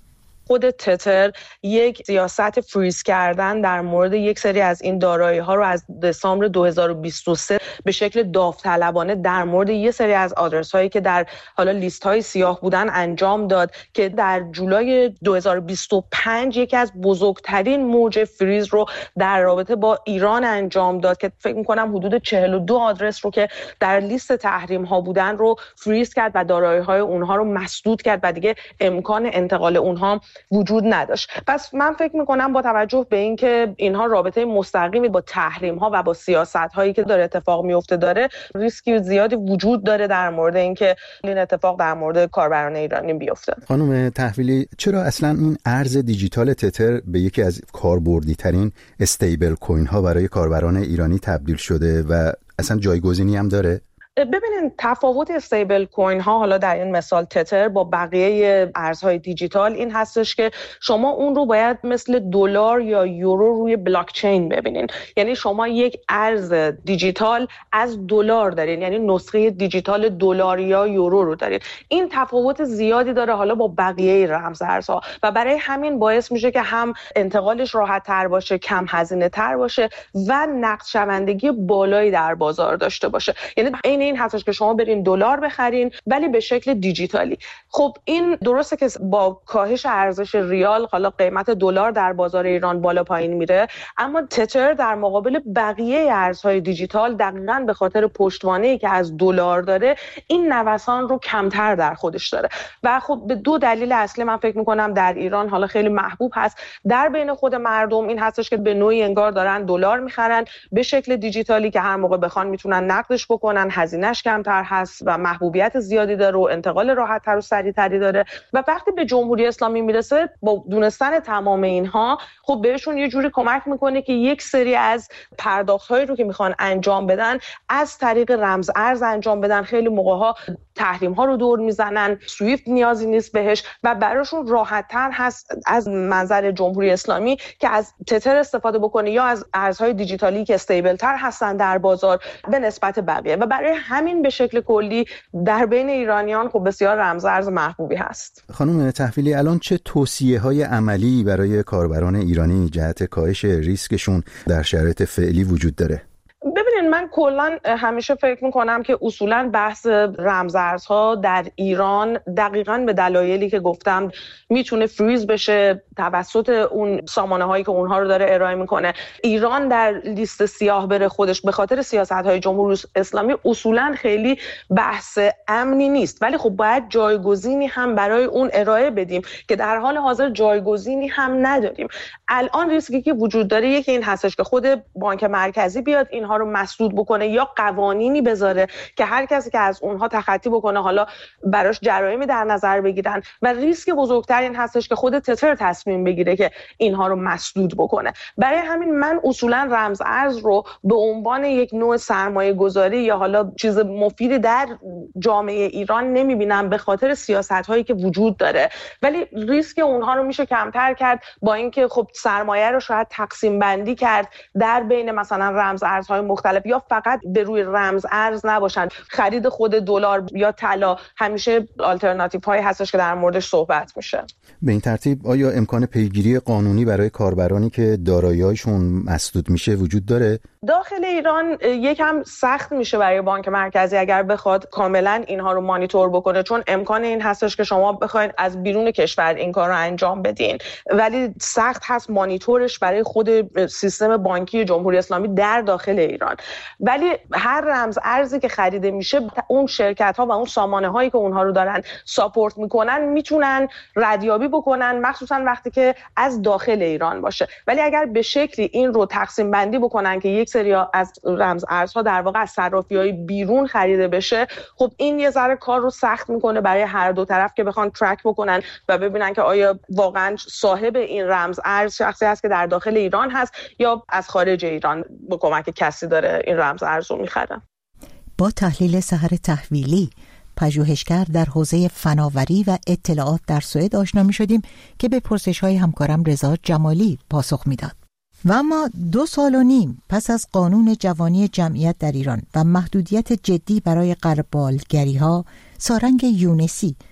خود تتر یک سیاست فریز کردن در مورد یک سری از این دارایی ها رو از دسامبر دو هزار و بیست و سه به شکل داوطلبانه در مورد یک سری از آدرس هایی که در حالا لیست های سیاه بودن انجام داد که در جولای دو هزار و بیست و پنج یکی از بزرگترین موج فریز رو در رابطه با ایران انجام داد که فکر می‌کنم حدود چهل و دو آدرس رو که در لیست تحریم ها بودن رو فریز کرد و دارایی های اونها رو مسدود کرد و دیگه امکان انتقال اونها وجود نداشت. پس من فکر می‌کنم با توجه به اینکه اینها رابطه مستقیمی با تحریم ها و با سیاست هایی که داره اتفاق میفته داره، ریسکی زیادی وجود داره در مورد اینکه این اتفاق در مورد کاربران ایرانی بیفته. خانم تحویلی، چرا اصلا این ارز دیجیتال تتر به یکی از کاربردی ترین استیبل کوین ها برای کاربران ایرانی تبدیل شده و اصلا جایگزینی هم داره؟ ببینید تفاوت استیبل کوین ها حالا در این مثال تتر با بقیه ارزهای دیجیتال این هستش که شما اون رو باید مثل دلار یا یورو روی بلاک چین ببینین. یعنی شما یک ارز دیجیتال از دلار دارین، یعنی نسخه دیجیتال دلار یا یورو رو دارین. این تفاوت زیادی داره حالا با بقیه رمز ارزها و برای همین باعث میشه که هم انتقالش راحت تر باشه، کم هزینه تر باشه و نقد شوندگی بالایی در بازار داشته باشه. یعنی این این هستش که شما برین دلار بخرین ولی به شکل دیجیتالی. خب این درسته که با کاهش ارزش ریال حالا قیمت دلار در بازار ایران بالا پایین میره، اما تتر در مقابل بقیه ارزهای دیجیتال دقیقاً به خاطر پشتوانه‌ای که از دلار داره این نوسان رو کمتر در خودش داره و خب به دو دلیل اصلی من فکر میکنم در ایران حالا خیلی محبوب هست در بین خود مردم. این هستش که به نوعی انگار دارن دلار میخرن به شکل دیجیتالی که هر موقع بخوان میتونن نقدش بکنن، هزینه‌اش کمتر هست و محبوبیت زیادی داره و انتقال راحت‌تر و سریع‌تری داره. و وقتی به جمهوری اسلامی میرسه با دونستن تمام اینها خب بهشون یه جوری کمک میکنه که یک سری از پرداخت‌هایی رو که میخوان انجام بدن از طریق رمز ارز انجام بدن. خیلی موقع‌ها تحریم‌ها رو دور میزنن، سویفت نیازی نیست بهش و براشون راحت‌تر هست از منظر جمهوری اسلامی که از تتر استفاده بکنه یا از ارزهای دیجیتالی که استیبل‌تر هستن در بازار به نسبت بقیه. و برای همین به شکل کلی در بین ایرانیان خب بسیار رمز ارز محبوبی هست. خانم تحویلی، الان چه توصیه‌های عملی برای کاربران ایرانی جهت کاهش ریسکشون در شرایط فعلی وجود داره؟ ببینید من کلا همیشه فکر میکنم که اصولا بحث رمزارزها در ایران دقیقاً به دلایلی که گفتم میتونه فریز بشه توسط اون سامانه هایی که اونها رو داره ارائه میکنه. ایران در لیست سیاه بره خودش به خاطر سیاست های جمهوری اسلامی اصولا خیلی بحث امنی نیست، ولی خب باید جایگزینی هم برای اون ارائه بدیم که در حال حاضر جایگزینی هم نداریم. الان ریسکی که وجود داره یکی این هستش که خود بانک مرکزی بیاد اینها رو مسدود بکنه یا قوانینی بذاره که هر کسی که از اونها تخطی بکنه حالا براش جرایمی در نظر بگیرن و ریسک بزرگتر این هستش که خود تتر تصمیم بگیره که اینها رو مسدود بکنه. برای همین من اصولا رمز ارز رو به عنوان یک نوع سرمایه گذاری یا حالا چیز مفیدی در جامعه ایران نمیبینم به خاطر سیاست هایی که وجود داره، ولی ریسک اونها رو میشه کمتر کرد با اینکه خب سرمایه رو شاید تقسیم بندی کرد در بین مثلا رمز ارزهای مختلف یا فقط به روی رمز ارز نباشن. خرید خود دلار یا طلا همیشه آلترناتیو هایی هستش که در موردش صحبت میشه. به این ترتیب آیا امکان پیگیری قانونی برای کاربرانی که دارایی‌هاشون مسدود میشه وجود داره؟ داخل ایران یکم سخت میشه برای بانک مرکزی اگر بخواد کاملا اینها رو مانیتور بکنه، چون امکان این هستش که شما بخواید از بیرون کشور این کار رو انجام بدین، ولی سخت هست مانیتورش برای خود سیستم بانکی جمهوری اسلامی در داخل ایران. ولی هر رمز ارزی که خریده میشه اون شرکت ها و اون سامانه هایی که اونها رو دارن ساپورت میکنن میتونن ردیابی بکنن، مخصوصا وقتی که از داخل ایران باشه. ولی اگر به شکلی این رو تقسیم بندی بکنن که یک سری از رمز ارزها در واقع از صرافی‌های بیرون خریده بشه، خب این یه ذره کار رو سخت میکنه برای هر دو طرف که بخوان ترک بکنن و ببینن که آیا واقعا صاحب این رمز ارز شخصی هست که در داخل ایران هست یا از خارج ایران با کمک کسی داره این رمز ارز رو میخره. با تحلیل سحر تحویلی، پژوهشگر در حوزه فناوری و اطلاعات در سوئد آشنا می شدیم که به پرسش‌های همکارم رضا جمالی پاسخ میداد. و اما دو سال و نیم پس از قانون جوانی جمعیت در ایران و محدودیت جدی برای غربالگری‌ها، سارنگ یونسی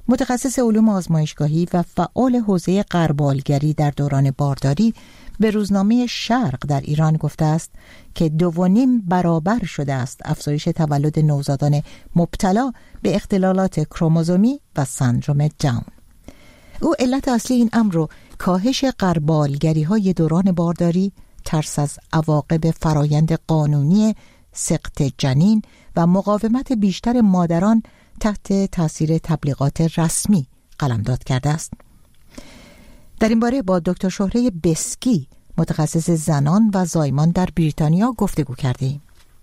متخصص علوم آزمایشگاهی و فعال حوزه غربالگری در دوران بارداری به روزنامه شرق در ایران گفته است که دو و نیم برابر شده است افزایش تولد نوزادان مبتلا به اختلالات کروموزومی و سندروم داون. او علت اصلی این امر رو کاهش غربالگری های دوران بارداری، ترس از عواقب فرایند قانونی سقط جنین و مقاومت بیشتر مادران تحت تاثیر تبلیغات رسمی قلمداد کرده است. در این باره با دکتر شهره بسکی، متخصص زنان و زایمان در بریتانیا گفتگو کردیم.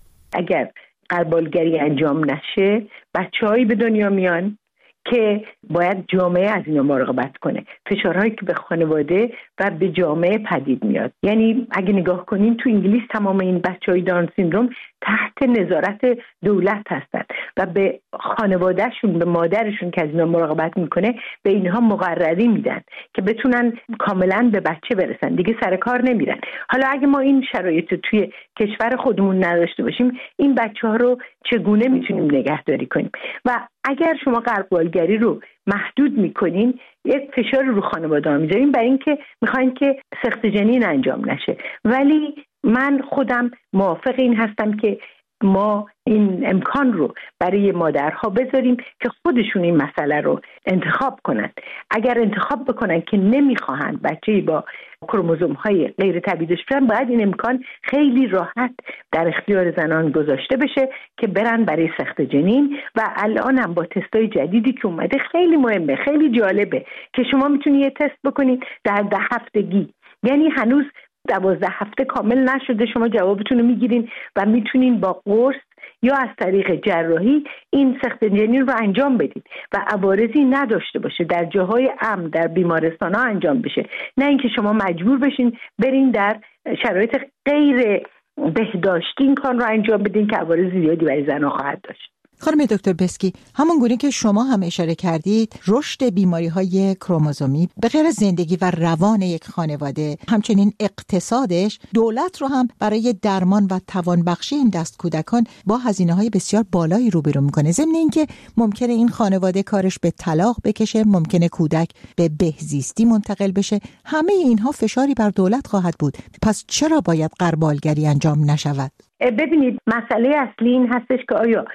اگر غربالگری انجام نشه، بچه‌هایی به دنیا میان که باید جامعه از اینا مراقبت کنه. فشارهایی که به خانواده و به جامعه پدید میاد. یعنی اگه نگاه کنین تو انگلیس تمام این بچهای داون سیندروم تحت نظارت دولت هستن و به خانوادهشون، به مادرشون که از اینا مراقبت میکنه، به اینها مقرری میدن که بتونن کاملا به بچه برسن، دیگه سر کار نمیرن. حالا اگه ما این شرایط رو توی کشور خودمون نداشته باشیم، این بچه ها رو چگونه میتونیم نگهداری کنیم؟ و اگر شما غربالگری رو محدود میکنین، یک فشار رو خانواده ها میذارین برای اینکه میخواین که سقط جنین انجام نشه. ولی من خودم موافق این هستم که ما این امکان رو برای مادرها بذاریم که خودشون این مسئله رو انتخاب کنن. اگر انتخاب بکنن که نمیخواهند بچه‌ای با کروموزوم های غیر طبیعی داشته باشن، باید این امکان خیلی راحت در اختیار زنان گذاشته بشه که برن برای سقط جنین. و الان هم با تستای جدیدی که اومده خیلی مهمه، خیلی جالبه که شما میتونید یه تست بکنید در ده هفتگی، یعنی هنوز دوازده هفته کامل نشده شما جوابتون رو میگیرین و میتونین با قرص یا از طریق جراحی این سقط جنین رو انجام بدید و عوارضی نداشته باشه، در جاهای امن، در بیمارستان ها انجام بشه، نه اینکه شما مجبور بشین برین در شرایط غیر بهداشتی این کار رو انجام بدین که عوارض زیادی برای زنها خواهد داشت. خانم دکتر بسکی، همون گونه که شما هم اشاره کردید، رشد بیماری‌های کروموزومی به غیر از زندگی و روان یک خانواده، همچنین اقتصادش، دولت رو هم برای درمان و توانبخشی این دست کودکان با هزینه‌های بسیار بالایی روبرو می‌کنه. ضمن اینکه ممکنه این خانواده کارش به طلاق بکشه، ممکنه کودک به بهزیستی منتقل بشه. همه اینها فشاری بر دولت خواهد بود. پس چرا باید غربالگری انجام نشود؟ ببینید، مسئله اصلی این هستش که آیا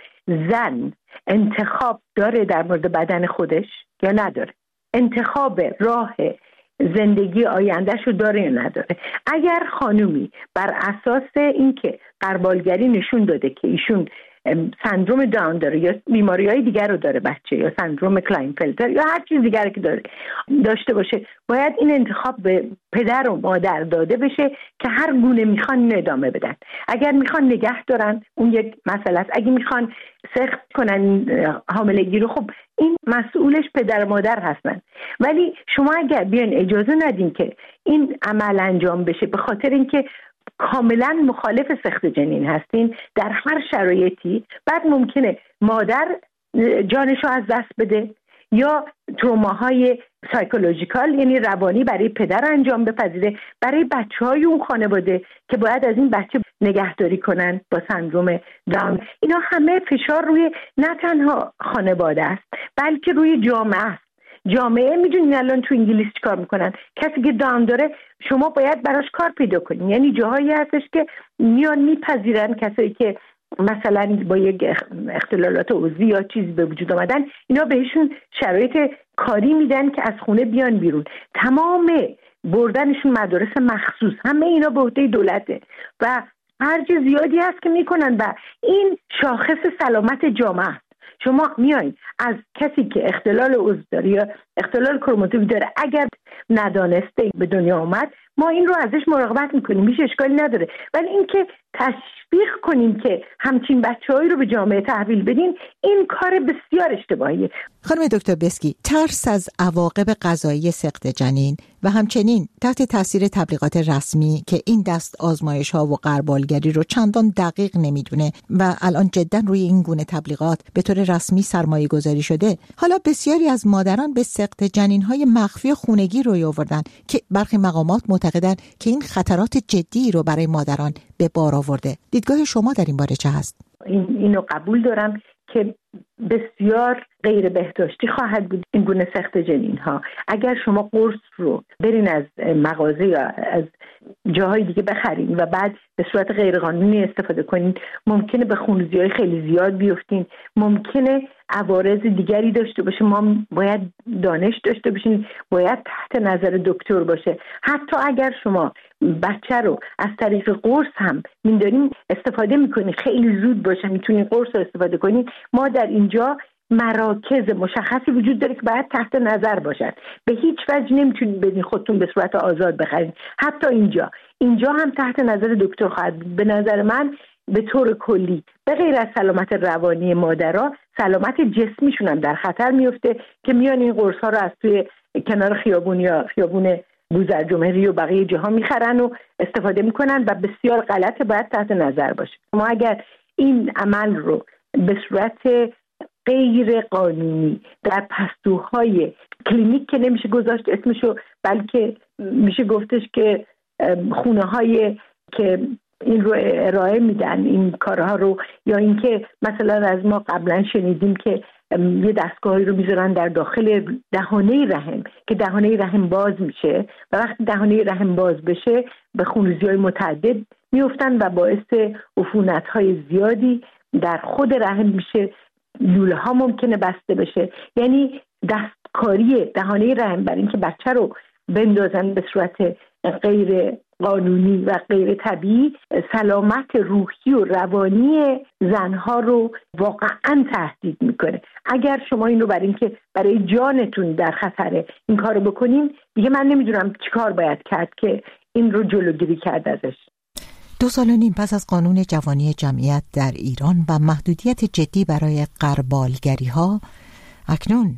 زن انتخاب داره در مورد بدن خودش یا نداره؟ انتخاب راه زندگی آیندهش رو داره یا نداره؟ اگر خانومی بر اساس اینکه غربالگری نشون داده که ایشون سندروم داون داره یا بیماری‌های دیگر رو داره بچه، یا سندروم کلاینفلتر یا هر چیز دیگری که داره داشته باشه، باید این انتخاب به پدر و مادر داده بشه که هر گونه میخوان اینو ادامه بدن. اگر میخوان نگه دارن اون یک مسئله است، اگه میخوان سخت کنن حاملگی رو، خب این مسئولش پدر و مادر هستن. ولی شما اگر بیان اجازه ندین که این عمل انجام بشه به خاطر اینکه کاملا مخالف سقط جنین هستین در هر شرایطی، بعد ممکنه مادر جانشو از دست بده یا تروماهای سایکولوژیکال یعنی روانی برای پدر انجام بپذیره، برای بچه‌های اون خانواده که باید از این بچه نگهداری کنن با سندروم داون. اینا همه فشار روی نه تنها خانواده است بلکه روی جامعه است. جامعه میدونین الان تو انگلیس چیکار میکنن؟ کسی که داون داره شما باید براش کار پیدا کنین. یعنی جاهایی هستش که میان میپذیرن کسایی که مثلا با یک اختلالات عضوی یا چیزی به وجود آمدن، اینا بهشون شرایط کاری میدن که از خونه بیان بیرون. تمام بردنشون مدارس مخصوص، همه اینا به عهده دولته و خرج زیادی هست که میکنن و این شاخص سلامت جامعه است. شما میایین از کسی که اختلال عضو داره یا اختلال کروموزومی داره، اگر ندانسته به دنیا آمد، ما این رو ازش مراقبت میکنیم، هیچ اشکالی نداره. ولی اینکه تشویق کنیم که همچین بچه‌هایی رو به جامعه تحویل بدین، این کار بسیار اشتباهیه. خانم دکتر بسکی، ترس از عواقب قضایی سقط جنین و همچنین تحت تاثیر تبلیغات رسمی که این دست آزمایش ها و غربالگری رو چندان دقیق نمیدونه و الان جدا روی این گونه تبلیغات به طور رسمی سرمایه گذاری شده، حالا بسیاری از مادران به سقط جنین های مخفی خونگی روی آوردن که برخی مقامات معتقدن که این خطرات جدی رو برای مادران به بار آورده. دیدگاه شما در این باره چه هست؟ این اینو قبول دارم که بسیار غیر بهداشتی خواهد بود این گونه سخت جنین ها. اگر شما قرص رو برین از مغازه یا از جاهای دیگه بخرین و بعد به صورت غیر قانونی استفاده کنین، ممکنه به خونریزی‌های خیلی زیاد بیفتین، ممکنه عوارض دیگری داشته باشه. ما باید دانش داشته باشین، باید تحت نظر دکتر باشه. حتی اگر شما بچه رو از طریق قرص هم می‌دارین استفاده می‌کنین، خیلی زود باشه میتونین قرص رو استفاده کنین. ما در اینجا مراکز مشخصی وجود داره که باید تحت نظر باشن. به هیچ وجه نمیتونید بدین خودتون به صورت آزاد بخرین. حتی اینجا اینجا هم تحت نظر دکتر خواهد بود. به نظر من به طور کلی به غیر از سلامت روانی مادرها، سلامت جسمیشون هم در خطر میفته که میان این قرص ها رو از توی کنار خیابون یا خیابون بوزرجمهری و بقیه جاها میخرن و استفاده میکنن و بسیار غلطه، باید تحت نظر باشه. ما اگر این عمل رو به صورت غیر قانونی در پستوهای کلینیک که نمیشه گذاشت اسمشو، بلکه میشه گفتش که خونه های که این رو ارائه میدن این کارها رو، یا اینکه مثلا از ما قبلا شنیدیم که یه دستگاهی رو میذارن در داخل دهانه رحم که دهانه رحم باز میشه و وقتی دهانه رحم باز بشه به خونریزی‌های متعدد میفتن و باعث عفونت‌های زیادی در خود رحم میشه. لوله ها ممکنه بسته بشه. یعنی دستکاری دهانه رحم برای اینکه بچه رو بندازن به صورت غیر قانونی و غیر طبیعی، سلامت روحی و روانی زنها رو واقعا تهدید میکنه. اگر شما این رو برای اینکه برای جانتون در خطره این کار رو بکنین، دیگه من نمیدونم چی کار باید کرد که این رو جلوگیری کرد ازش. دو سال و نیم پس از قانون جوانی جمعیت در ایران و محدودیت جدی برای غربالگری ها، اکنون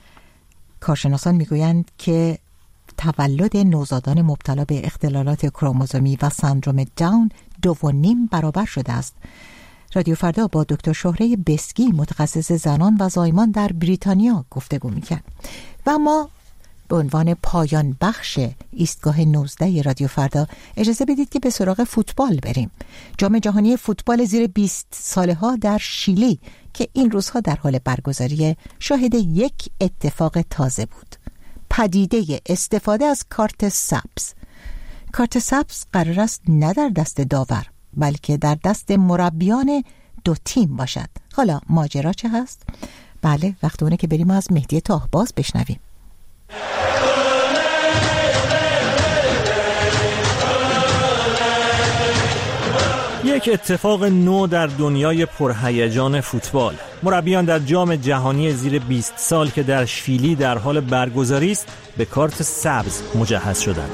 کارشناسان میگویند که تولد نوزادان مبتلا به اختلالات کروموزومی و سندروم داون دو و نیم برابر شده است. رادیو فردا با دکتر شهره بسکی متخصص زنان و زایمان در بریتانیا گفتگو میکرد و ما به عنوان پایان بخش ایستگاه نوزده رادیو فردا اجازه بدید که به سراغ فوتبال بریم. جام جهانی فوتبال زیر بیست ساله ها در شیلی که این روزها در حال برگزاری شاهد یک اتفاق تازه بود. پدیده استفاده از کارت سبز. کارت سبز قرار است نه در دست داور بلکه در دست مربیان دو تیم باشد. حالا ماجرا چه هست؟ بله، وقت اونه که بریم از مهدی تاهباز بشنویم. یک اتفاق نو در دنیای پرهیجان فوتبال. مربیان در جام جهانی زیر بیست سال که در شیلی در حال برگزاری است به کارت سبز مجهز شدند.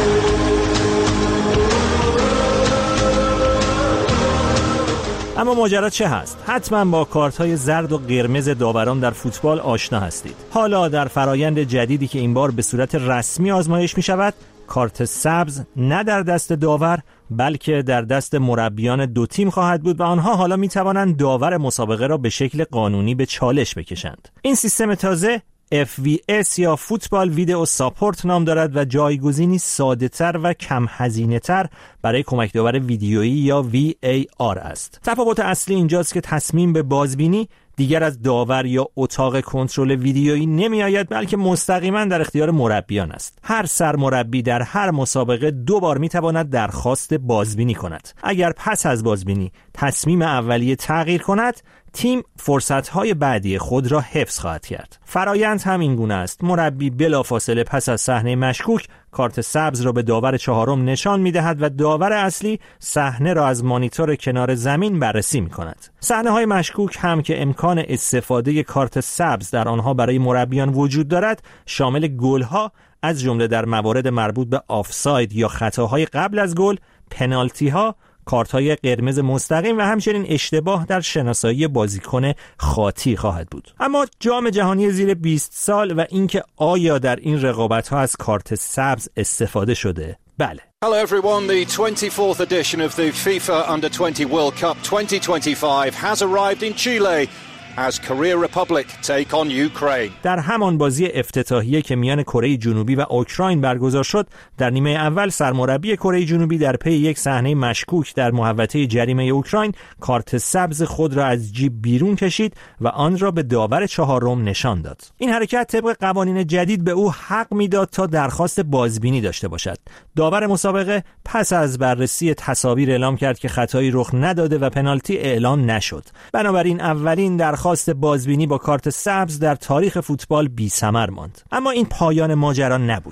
اما ماجرا چه هست؟ حتما با کارت‌های زرد و قرمز داوران در فوتبال آشنا هستید. حالا در فرایند جدیدی که این بار به صورت رسمی آزمایش می‌شود، کارت سبز نه در دست داور بلکه در دست مربیان دو تیم خواهد بود و آنها حالا می‌توانند داور مسابقه را به شکل قانونی به چالش بکشند. این سیستم تازه اف وی اس یا فوتبال ویدئو ساپورت نام دارد و جایگزینی ساده‌تر و کم هزینه‌تر برای کمک داور ویدیویی یا وی ای آر است. تفاوت اصلی اینجاست که تصمیم به بازبینی دیگر از داور یا اتاق کنترل ویدیویی نمی آید بلکه مستقیما در اختیار مربیان است. هر سرمربی در هر مسابقه دو بار می تواند درخواست بازبینی کند. اگر پس از بازبینی تصمیم اولیه تغییر کند، تیم فرصت‌های بعدی خود را حفظ خواهد کرد. فرایند هم این گونه است. مربی بلافاصله پس از صحنه مشکوک کارت سبز را به داور چهارم نشان می‌دهد و داور اصلی صحنه را از مانیتور کنار زمین بررسی می‌کند. صحنه‌های مشکوک هم که امکان استفاده کارت سبز در آنها برای مربیان وجود دارد، شامل گل‌ها از جمله در موارد مربوط به آفساید یا خطاهای قبل از گل، پنالتی‌ها، کارت‌های قرمز مستقیم و همچنین اشتباه در شناسایی بازیکن خاطی خواهد بود. اما جام جهانی زیر بیست سال و اینکه آیا در این رقابت‌ها از کارت سبز استفاده شده؟ بله. Hello everyone, the twenty-fourth edition of the FIFA Under twenty World Cup twenty twenty-five has arrived in Chile. as Korea Republic take on Ukraine. در همان بازی افتتاحیه که میان کره جنوبی و اوکراین برگزار شد، در نیمه اول سرمربی کره جنوبی در پی یک صحنه مشکوک در محوطه جریمه اوکراین کارت سبز خود را از جیب بیرون کشید و آن را به داور چهارم نشان داد. این حرکت طبق قوانین جدید به او حق میداد تا درخواست بازبینی داشته باشد. داور مسابقه پس از بررسی تصاویر اعلام کرد که خطایی رخ نداده و پنالتی اعلام نشد. بنابراین اولین درخواست بازبینی با کارت سبز در تاریخ فوتبال بی‌ثمر ماند. اما این پایان ماجرا نبود.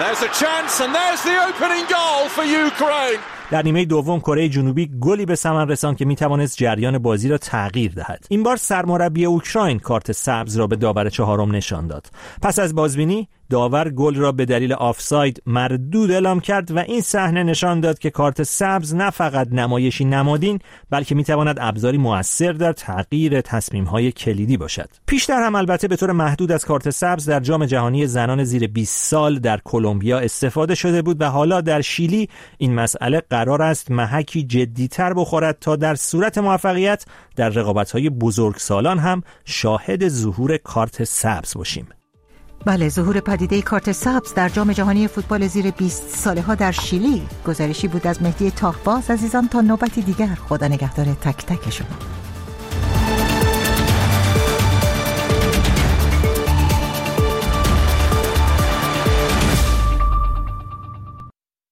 در نیمه دوم کره جنوبی گلی به ثمر رساند که میتوانست جریان بازی را تغییر دهد. این بار سرمربی اوکراین کارت سبز را به داور چهارم نشان داد. پس از بازبینی داور گل را به دلیل آفساید مردود اعلام کرد و این صحنه نشان داد که کارت سبز نه فقط نمایشی نمادین بلکه میتواند ابزاری مؤثر در تغییر تصمیم‌های کلیدی باشد. پیشتر هم البته به طور محدود از کارت سبز در جام جهانی زنان زیر بیست سال در کلمبیا استفاده شده بود و حالا در شیلی این مسئله قرار است محکی جدی‌تر بخورد تا در صورت موفقیت در رقابت‌های بزرگسالان هم شاهد ظهور کارت سبز باشیم. بله، ظهور پدیده کارت سبز در جام جهانی فوتبال زیر بیست ساله ها در شیلی. گزارشی بود از مهدی تاهباز. عزیزان تا نوبتی دیگر، خدا نگهدار تک تک شما.